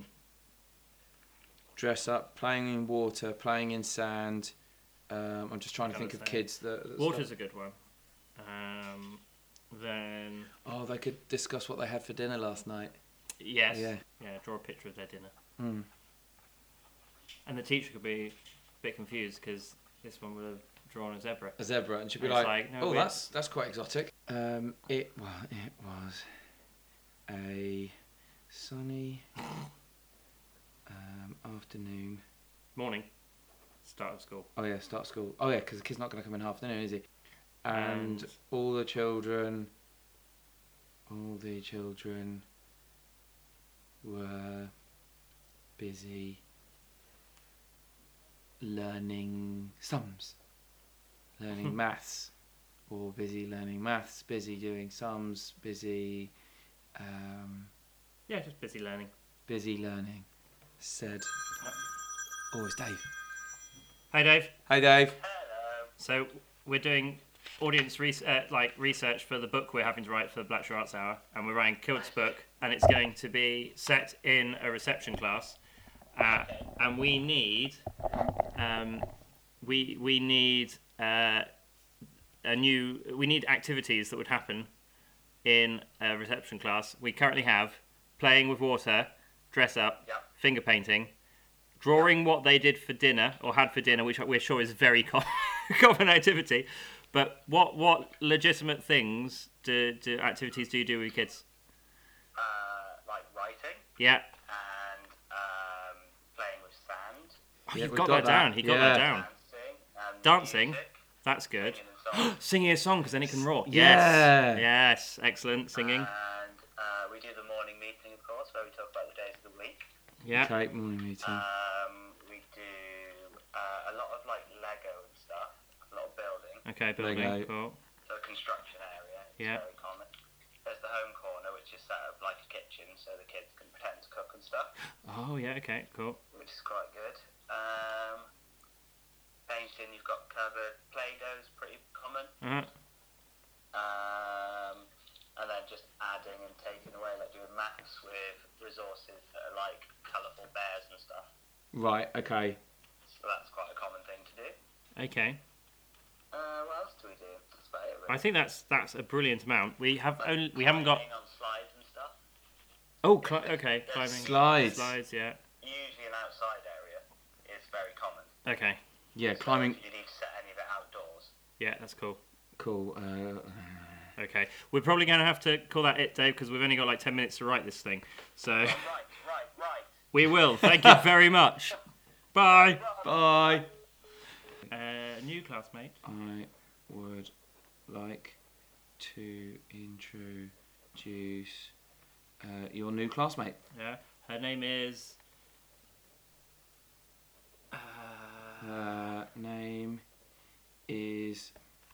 Dress up, playing in water, playing in sand. I'm just trying to think of kids that
Water's a good one. Then
they could discuss what they had for dinner last night.
yes,
Yeah.
draw a picture of their dinner.
Mm.
And the teacher could be a bit confused because this one would have drawn a zebra.
A zebra, and she'd be
And it's
like,
no,
"Oh,
we-
that's quite exotic." It was a sunny afternoon.
Morning, start of school.
Oh yeah, start school. Oh yeah, because the kid's not going to come in half afternoon, is he? And
And-
all the children were busy learning sums, learning maths, or busy learning maths, busy doing sums, busy
Yeah, just busy learning.
busy learning. Said, oh, it's Dave.
Hi, Dave.
Hi, Dave.
So we're doing audience research for the book we're having to write for the Blackshire Arts Hour, and we're writing Kilt's book, and it's going to be set in a reception class, and we need we need we need activities that would happen in a reception class. We currently have playing with water, dress up, finger painting, drawing what they did for dinner or had for dinner, which we're sure is very common activity. But what legitimate things activities do you do with your kids?
Like writing
Yeah.
and playing with sand,
Oh,
Yeah,
you've
we've
got
got
that down.
that.
He got that
Yeah.
down.
dancing, and
Dancing?
music,
That's good.
singing and songs.
Singing a song because then he can roar.
Yeah.
Yes. Yes. Excellent. Singing.
And we do the morning meeting, of course, where we talk about the days of the week.
Yeah.
Okay, morning meeting.
We do a lot of like Lego and stuff, a lot of building.
Okay. Building.
Lego.
Cool.
So construction area is
Yeah.
very common. There's the home corner, which is set up like a kitchen, so the kids can pretend to cook and stuff,
Oh yeah. Okay. Cool.
which is quite good. Painting you've got covered. Play-Doh's pretty common.
Uh-huh.
And then just adding and taking away, like doing maths with resources that are like colourful bears and stuff.
Right. Okay.
So that's quite a common thing to do.
Okay.
What else do we do? That's about it, really.
I think that's a brilliant amount. We haven't got.
Climbing on slides and stuff.
Oh. Okay. Climbing.
Slides.
Slides. Yeah.
Usually an outside area is very common.
Okay.
Yeah,
So
climbing.
if you need to set any of it outdoors.
Yeah. That's cool.
Cool.
Okay. We're probably going to have to call that it, Dave, because we've only got like 10 minutes to write this thing. So
Right.
we will. Thank you very much. Bye.
Bye.
New classmate.
I would like to introduce your new classmate.
Yeah. Her name is.
Name is.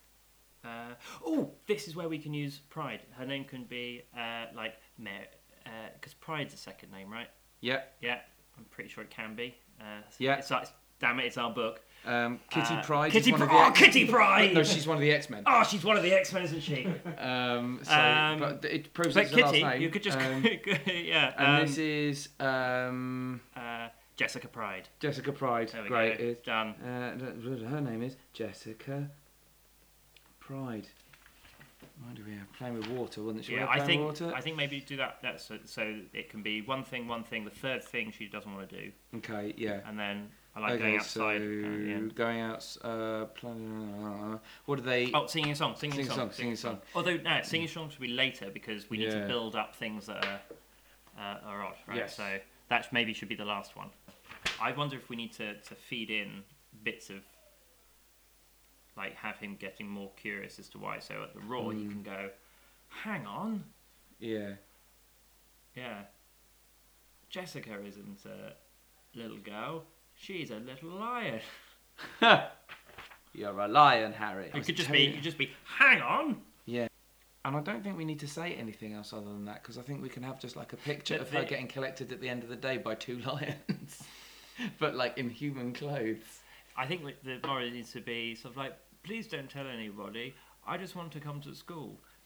This is where we can use Pride. Her name can be like Mary, because Pride's a second name, right?
Yeah.
Yeah, I'm pretty sure it can be.
Yeah.
It's like, damn it, it's our book.
Kitty Pryde.
Kitty
is one of
Pryde.
the
Kitty Pryde.
No, she's one of the X-Men.
Oh, she's one of the X-Men, isn't she?
But it proves
But
it's the last
Kitty,
name.
you could just yeah.
And this is
Jessica Pride.
Jessica Pride.
There we
Great.
go.
It's-
Done.
her name is Jessica Pride. Why do we have playing with water? Wasn't she?
Yeah,
Playing with water?
I think maybe do that. That's so it can be one thing. The third thing she doesn't want to do,
Okay. Yeah.
and then I like going outside.
So
at the end.
going out. What do they?
Oh, singing a song. Singing a song.
Singing a song.
Although no, singing a song should be later because we need to
Yeah.
build up things that are odd, right?
Yes.
So that maybe should be the last one. I wonder if we need to feed in bits of like have him getting more curious as to why. So at the roar, he can go, "Hang on,
Yeah.
yeah, Jessica isn't a little girl; she's a little lion."
You're a lion, Harry.
It could just be, "Hang on."
Yeah. And I don't think we need to say anything else other than that because I think we can have just like a picture
But
of her
the-
getting collected at the end of the day by two lions, but like in human clothes.
I think the moral needs to be sort of like, please don't tell anybody. I just want to come to school.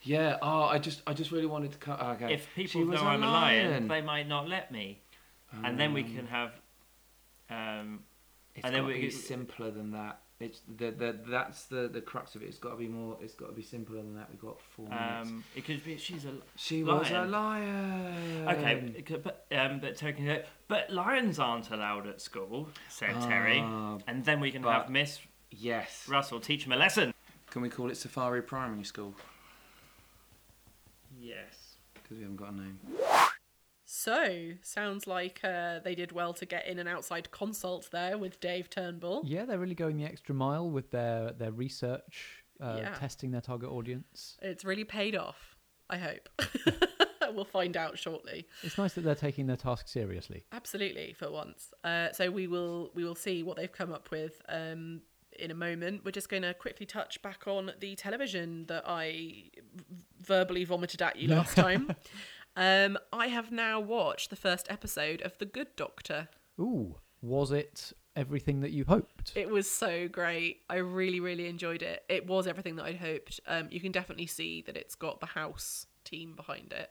Yeah. Oh, I just really wanted to cut. Okay.
If
She
people
was
know I'm a lion,
lion.
they might not let me. And then we can have.
It's
And
got
then
to
we
be simpler than that. It's that's the crux of it. It's got to be more. It's got to be simpler than that. We've got 4 minutes.
it could be she's a.
She
lion.
was a lion.
Okay, but Terry can go, but lions aren't allowed at school, said Terry. And then we can have Miss
Yes.
Russell teach him a lesson.
Can we call it Safari Primary School?
Yes.
Because we haven't got a name.
So, sounds like they did well to get in an outside consult there with Dave Turnbull.
Yeah, they're really going the extra mile with their research, testing their target audience.
It's really paid off, I hope. We'll find out shortly.
It's nice that they're taking their task seriously.
Absolutely, for once. So we will see what they've come up with in a moment. We're just going to quickly touch back on the television that I verbally vomited at you last time. I have now watched the first episode of The Good Doctor.
Ooh, was it everything that you hoped?
It was so great. I really, really enjoyed it. It was everything that I'd hoped. You can definitely see that it's got the house team behind it.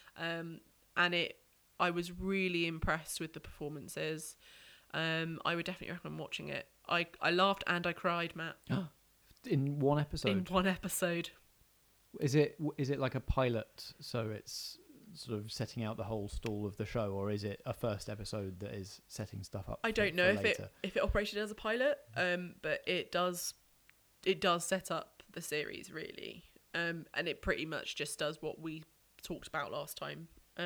I was really impressed with the performances. I would definitely recommend watching it. I laughed and I cried, Matt.
In one episode?
In one episode.
Is it like a pilot, so it's sort of setting out the whole stall of the show, or is it a first episode that is setting stuff up?
I don't know if
later?
it operated as a pilot, but it does set up the series really, and it pretty much just does what we talked about last time.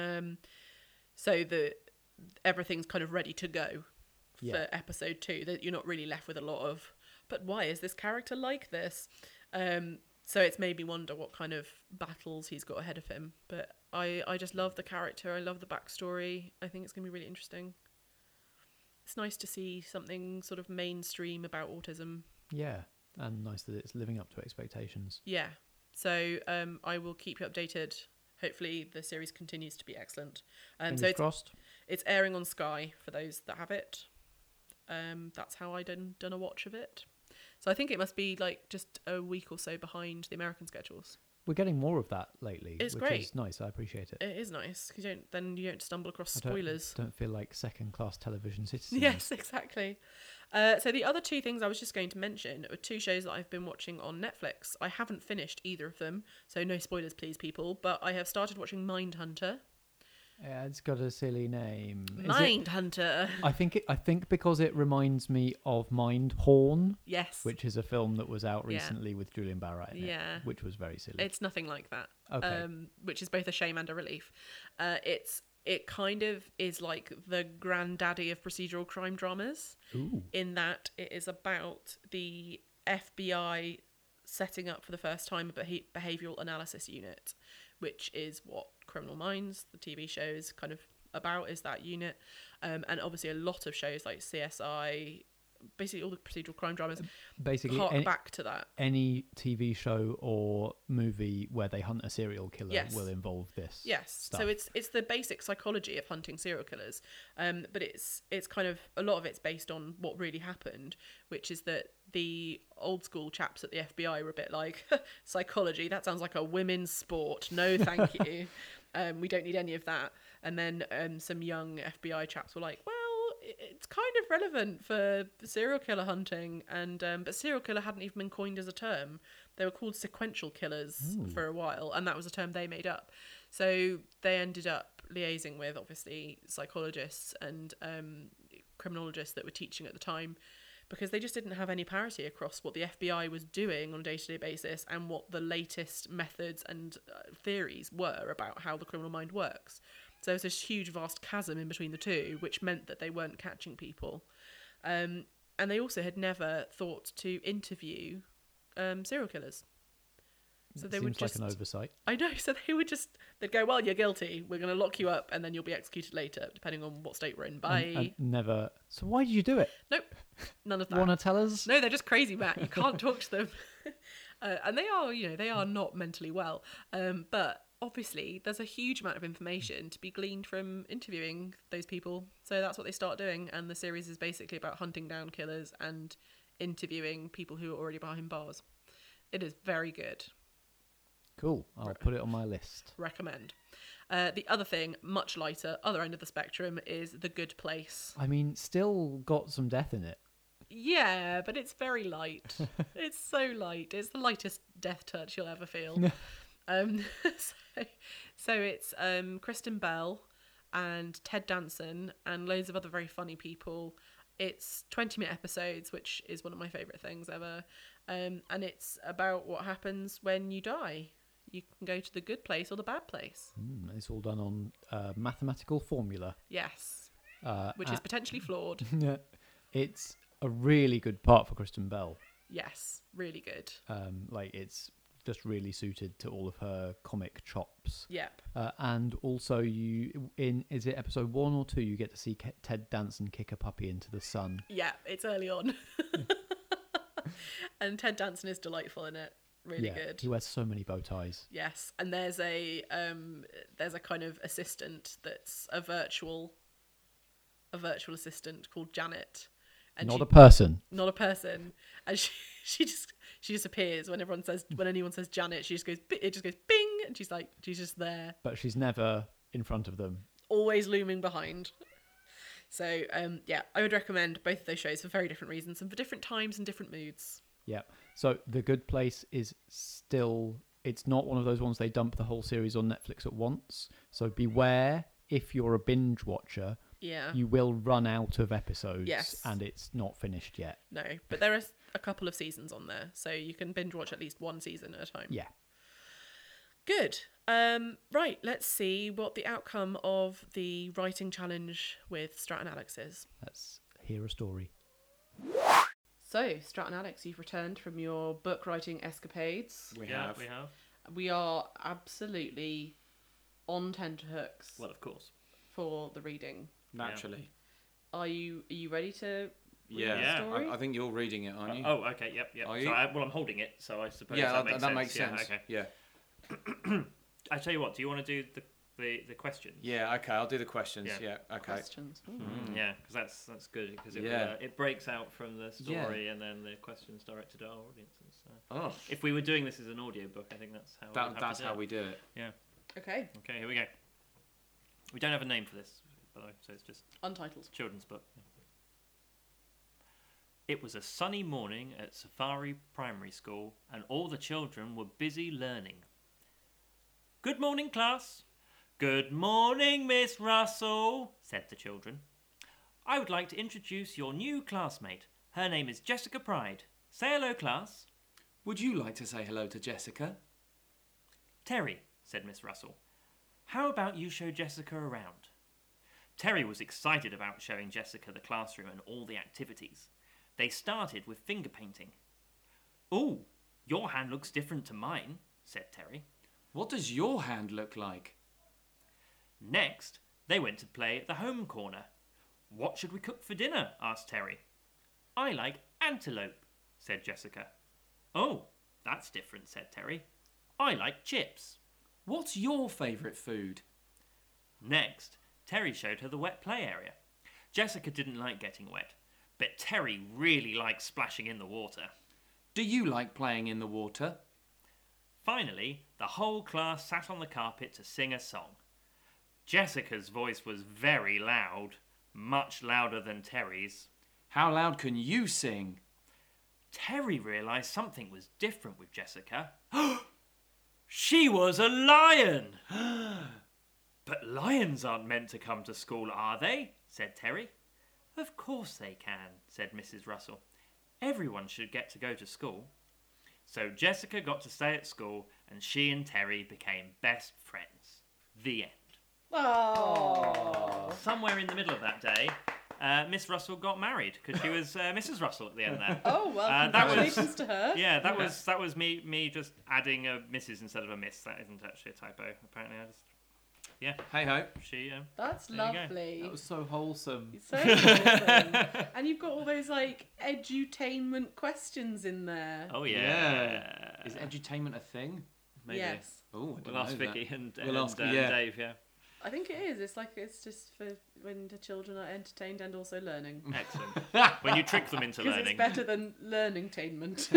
So everything's kind of ready to go for episode 2. That you're not really left with a lot of, but why is this character like this? So it's made me wonder what kind of battles he's got ahead of him. But I just love the character. I love the backstory. I think it's going to be really interesting. It's nice to see something sort of mainstream about autism.
Yeah, and nice that it's living up to expectations.
Yeah. So I will keep you updated. Hopefully the series continues to be excellent.
Fingers crossed.
It's airing on Sky for those that have it. That's how I done a watch of it. So I think it must be like just a week or so behind the American schedules.
We're getting more of that lately,
It's
which
great.
is nice. I appreciate it.
It is nice. You don't stumble across spoilers.
Don't feel like second-class television citizens.
Yes, exactly. So the other 2 things I was just going to mention are 2 shows that I've been watching on Netflix. I haven't finished either of them, so no spoilers, please, people. But I have started watching Mindhunter.
Yeah, it's got a silly name.
Mindhunter.
I think because it reminds me of Mindhorn.
Yes.
Which is a film that was out recently with Julian Barratt in it, which was very silly.
It's nothing like that.
Okay.
Which is both a shame and a relief. It kind of is like the granddaddy of procedural crime dramas.
Ooh.
In that it is about the FBI setting up for the first time a behavioural analysis unit, which is what Criminal Minds, the TV show, is kind of about, is that unit. And obviously a lot of shows like CSI, basically all the procedural crime dramas,
basically
hark back to that.
Any TV show or movie where they hunt a serial killer will involve this.
Yes,
stuff.
so it's the basic psychology of hunting serial killers, but it's kind of a lot of it's based on what really happened, which is that the old school chaps at the FBI were a bit like, psychology, that sounds like a women's sport, no thank you. We don't need any of that. And then some young FBI chaps were like, well, it's kind of relevant for serial killer hunting, and but serial killer hadn't even been coined as a term. They were called sequential killers for a while, and that was a term they made up. So they ended up liaising with, obviously, psychologists and criminologists that were teaching at the time, because they just didn't have any parity across what the FBI was doing on a day-to-day basis and what the latest methods and theories were about how the criminal mind works. So there's this huge, vast chasm in between the two, which meant that they weren't catching people. And they also had never thought to interview serial killers. So they would just...
like an oversight.
I know, so they'd go, well, you're guilty, we're going to lock you up, and then you'll be executed later, depending on what state we're in. Bye.
And never... So why did you do it?
Nope, none of that.
Want to tell us?
No, they're just crazy, Matt. You can't talk to them. And they are not mentally well. But obviously, there's a huge amount of information to be gleaned from interviewing those people. So that's what they start doing. And the series is basically about hunting down killers and interviewing people who are already behind bars. It is very good.
Cool. I'll put it on my list.
Recommend. The other thing, much lighter, other end of the spectrum, is The Good Place.
I mean, still got some death in it.
Yeah, but it's very light. It's so light. It's the lightest death touch you'll ever feel. So it's Kristen Bell and Ted Danson and loads of other very funny people. It's 20-minute episodes, which is one of my favourite things ever. And it's about what happens when you die. You can go to the good place or the bad place.
It's all done on mathematical formula.
Yes. Which is potentially flawed.
It's a really good part for Kristen Bell.
Yes, really good.
It's just really suited to all of her comic chops.
Yep.
And also, is it episode 1 or 2? You get to see Ted Danson kick a puppy into the sun.
Yeah, it's early on. And Ted Danson is delightful in it. Really good.
He wears so many bow ties.
Yes, and there's a kind of assistant that's a virtual assistant called Janet. And
Not a person.
Not a person. And she just appears when anyone says Janet, it just goes bing, and she's just there.
But she's never in front of them.
Always looming behind. So I would recommend both of those shows for very different reasons and for different times and different moods.
Yeah. So The Good Place is still, it's not one of those ones they dump the whole series on Netflix at once. So beware, if you're a binge watcher, you will run out of episodes.
Yes.
And it's not finished yet.
No, but there are a couple of seasons on there, so you can binge watch at least one season at a time.
Yeah.
Good. Right, let's see what the outcome of the writing challenge with Strat and Alex is.
Let's hear a story.
So, Strat and Alex, you've returned from your book writing escapades.
We have.
We are absolutely on tenterhooks
Well, of course.
for the reading.
Naturally.
Are you ready to read
Yeah.
the story?
I think you're reading it, aren't you?
Okay, yep.
Are
So
you?
I'm holding it, so I suppose
yeah,
that makes sense.
makes sense.
Yeah,
Yeah.
I tell you what, do you want to do the questions?
Yeah, okay, I'll do the questions.
Yeah.
Yeah, okay.
Questions. Ooh.
Yeah, because that's good, because
Yeah.
it breaks out from the story and then the questions directed at our audiences. So.
Oh,
If we were doing this as an audiobook, I think that's how
that's how we do it.
Yeah.
Okay,
Okay, here we go. We don't have a name for this, by the way, so it's just
untitled.
children's book. It was a sunny morning at Safari Primary School, and all the children were busy learning. Good morning, class. Good morning, Miss Russell, said the children. I would like to introduce your new classmate. Her name is Jessica Pride. Say hello, class.
Would you like to say hello to Jessica?
Terry, said Miss Russell. How about you show Jessica around? Terry was excited about showing Jessica the classroom and all the activities. They started with finger painting. "Ooh, your hand looks different to mine," said Terry.
What does your hand look like?
Next, they went to play at the home corner. "What should we cook for dinner?" asked Terry. "I like antelope," said Jessica. "Oh, that's different," said Terry. "I like chips."
What's your favourite food?
Next, Terry showed her the wet play area. Jessica didn't like getting wet, but Terry really liked splashing in the water.
Do you like playing in the water?
Finally, the whole class sat on the carpet to sing a song. Jessica's voice was very loud, much louder than Terry's.
How loud can you sing?
Terry realised something was different with Jessica. She was a lion! But lions aren't meant to come to school, are they? Said Terry. Of course they can, said Mrs. Russell. Everyone should get to go to school. So Jessica got to stay at school, and she and Terry became best friends. The end.
Oh.
Somewhere in the middle of that day, Miss Russell got married because she was Mrs. Russell at the end there.
Oh well,
that
congratulations to her.
Yeah, that was me just adding a Mrs. instead of a Miss. That isn't actually a typo. Apparently,
Hey ho.
she.
That's
There you go.
lovely.
That was so wholesome.
So awesome. And you've got all those like edutainment questions in there.
Oh yeah.
Is edutainment a thing?
Maybe.
Yes.
Oh, I don't
We'll ask
know that.
Vicky and
We'll ask-
Dave. Yeah.
I think it is. It's just for when the children are entertained and also learning.
Excellent. When you trick them into
Because
learning.
it's better than learning-tainment.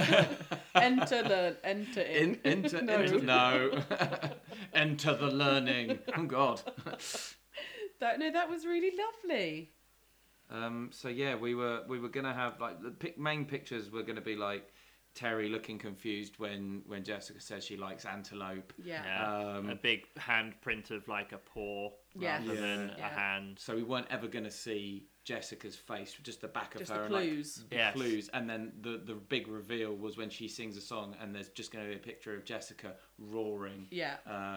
Enter in.
Enter no. Enter the learning. Oh God.
That was really lovely.
So yeah, we were gonna have like the main pictures were gonna be like Terry looking confused when Jessica says she likes antelope.
Yeah.
Yeah. A big handprint of like a paw
Yes.
rather than
Yeah.
a hand.
So we weren't ever gonna see Jessica's face, just the back of
Just
her
the
and like
clues.
the
Yes.
clues, and then the big reveal was when she sings a song and there's just gonna be a picture of Jessica roaring.
Yeah.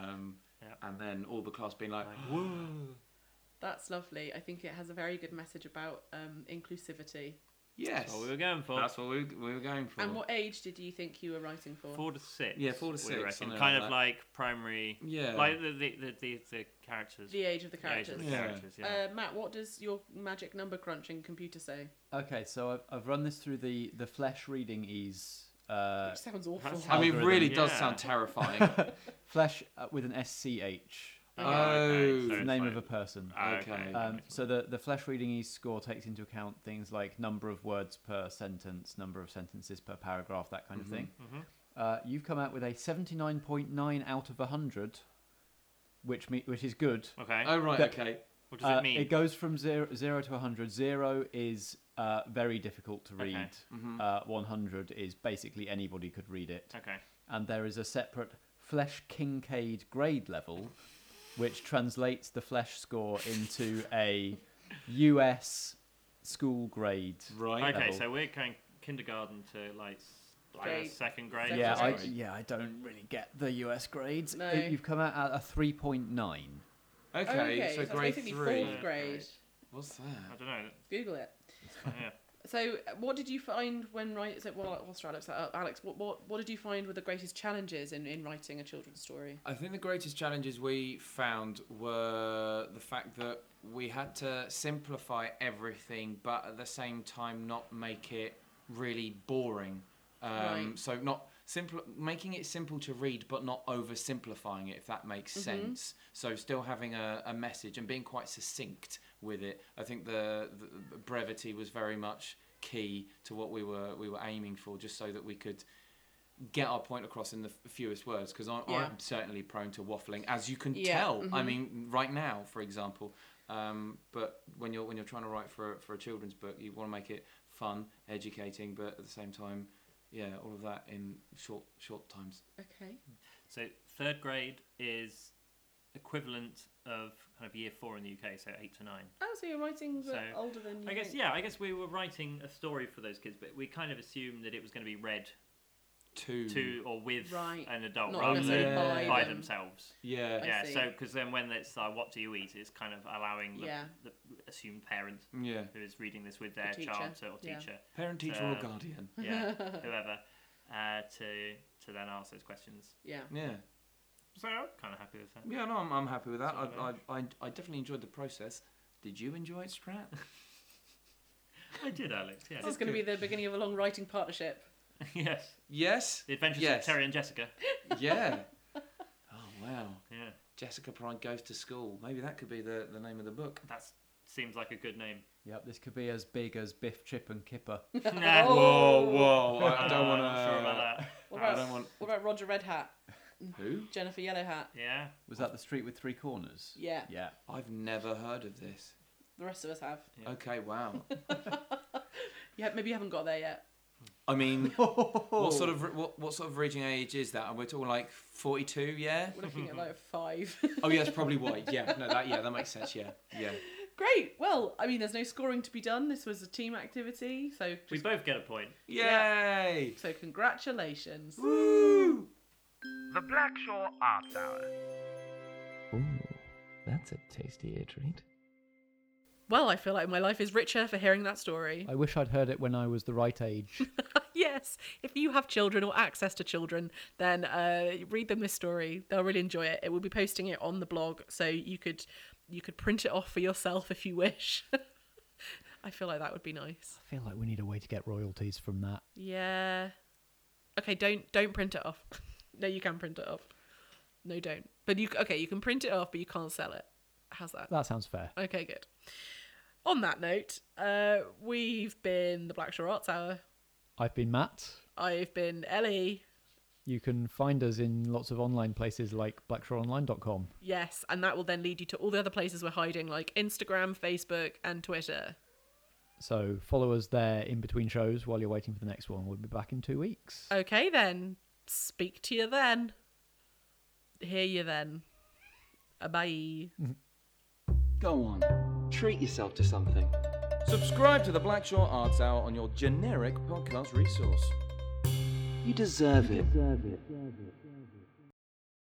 And then all the class being like,
Whoa.
That's lovely. I think it has a very good message about inclusivity.
yes,
That's what we were going for.
that's what we were going for.
And what age did you think you were writing for?
4 to 6.
Yeah, 4 to
we
6,
reckon.
something
Kind
like
of
that.
like primary.
Yeah.
Like the characters.
The age of the
The age
characters.
of the
Yeah.
characters, yeah.
Matt, what does your magic number crunching computer say?
Okay, so I've run this through the Flesh Reading Ease.
Which sounds awful.
That's
I mean,
algorithm,
really does
yeah.
sound terrifying.
Flesh with an SCH.
Oh,
It's
so
the
it's
name
like-
of a person.
Okay.
So the Flesh Reading Ease score takes into account things like number of words per sentence, number of sentences per paragraph, that kind of thing. You've come out with a 79.9 out of 100, which is good.
Okay.
Oh right,
But-
okay.
What does it mean?
It goes from 0 to 100. 0 is very difficult to read.
Okay.
100 is basically anybody could read it.
Okay.
And there is a separate Flesh Kincaid grade level, which translates the Flesh score into a US school grade.
Right.
Okay,
level.
so we're going kindergarten to like
Grade.
second grade.
Second
Yeah,
grade.
I don't really get the US grades.
No.
You've come out at a 3.9.
Okay, so
it's
grade
basically
3.
fourth grade.
What's
I
that?
don't know.
Google it.
Yeah.
So, what did you find when writing? So, whilst I looked that up, Alex, what did you find were the greatest challenges in writing a children's story?
I think the greatest challenges we found were the fact that we had to simplify everything, but at the same time not make it really boring.
Right.
So not making it simple to read, but not oversimplifying it, if that makes sense. So still having a message and being quite succinct with it. I think the brevity was very much key to what we were aiming for, just so that we could get our point across in the fewest words. Because
Yeah.
I'm certainly prone to waffling, as you can
Yeah,
tell. I mean, right now, for example. But when you're trying to write for a children's book, you want to make it fun, educating, but at the same time, yeah, all of that in short times.
Okay.
So third grade is equivalent of kind of year 4 in the UK, so 8 to 9.
Oh, so you're writing
So,
older than you
I guess
think.
yeah. I guess we were writing a story for those kids, but we kind of assumed that it was going to be read to or with
Right.
an adult
Not
rather
necessarily
than
by
by
them.
themselves.
Yeah.
I
Yeah,
see.
so because then when it's like, what do you eat, it's kind of allowing
Yeah.
the assumed parent
Yeah.
who is reading this with their
teacher,
child or
yeah.
teacher,
Parent, teacher, or guardian.
yeah, whoever, to then ask those questions.
Yeah.
Yeah.
So I'm kind of happy with that.
Yeah, no, I'm happy with that.
Sort of
I definitely enjoyed the process. Did you enjoy it, Strat?
I did, Alex. Yeah.
This is going to be the beginning of a long writing partnership.
Yes.
Yes.
The Adventures
Yes.
of Terry and Jessica.
Yeah. Oh wow.
Yeah.
Jessica Pride goes to school. Maybe that could be the name of the book.
That seems like a good name.
Yep, this could be as big as Biff, Chip and Kipper.
Nah.
Whoa! I don't want
I'm not sure about that.
What
I
about,
don't want
what about Roger Red Hat?
who?
Jennifer Yellow Hat?
Yeah.
Was that the street with 3 corners?
Yeah.
Yeah.
I've never heard of this.
The rest of us have.
Yeah.
Okay, wow.
Yeah, maybe you haven't got there yet.
I mean, what sort of reading age is that? And we're talking like 42, yeah?
We're looking at like 5.
Oh, yeah, that's probably why. Yeah, no, that makes sense. Yeah.
Great. Well, I mean, there's no scoring to be done. This was a team activity, so
We both get a point.
Yay!
so congratulations.
Woo!
The Blackshore Arts Hour.
Ooh, that's a tasty treat.
Well, I feel like my life is richer for hearing that story.
I wish I'd heard it when I was the right age.
Yes, if you have children or access to children, then read them this story. They'll really enjoy it. It will be posting it on the blog, so you could print it off for yourself if you wish. I feel like that would be nice.
I feel like we need a way to get royalties from that.
Yeah. Okay, don't print it off. No, you can print it off. No, don't. But you can print it off, but you can't sell it. How's that?
That sounds fair.
Okay, good. On that note, we've been the Blackshore Arts Hour.
I've been Matt.
I've been Ellie.
You can find us in lots of online places like blackshoreonline.com.
Yes, and that will then lead you to all the other places we're hiding, like Instagram, Facebook, and Twitter.
So follow us there in between shows while you're waiting for the next one. We'll be back in 2 weeks.
Okay, then. Speak to you then. Hear you then. Bye.
Go on, treat yourself to something.
Subscribe to the Blackshore Arts Hour on your generic podcast resource.
You deserve it.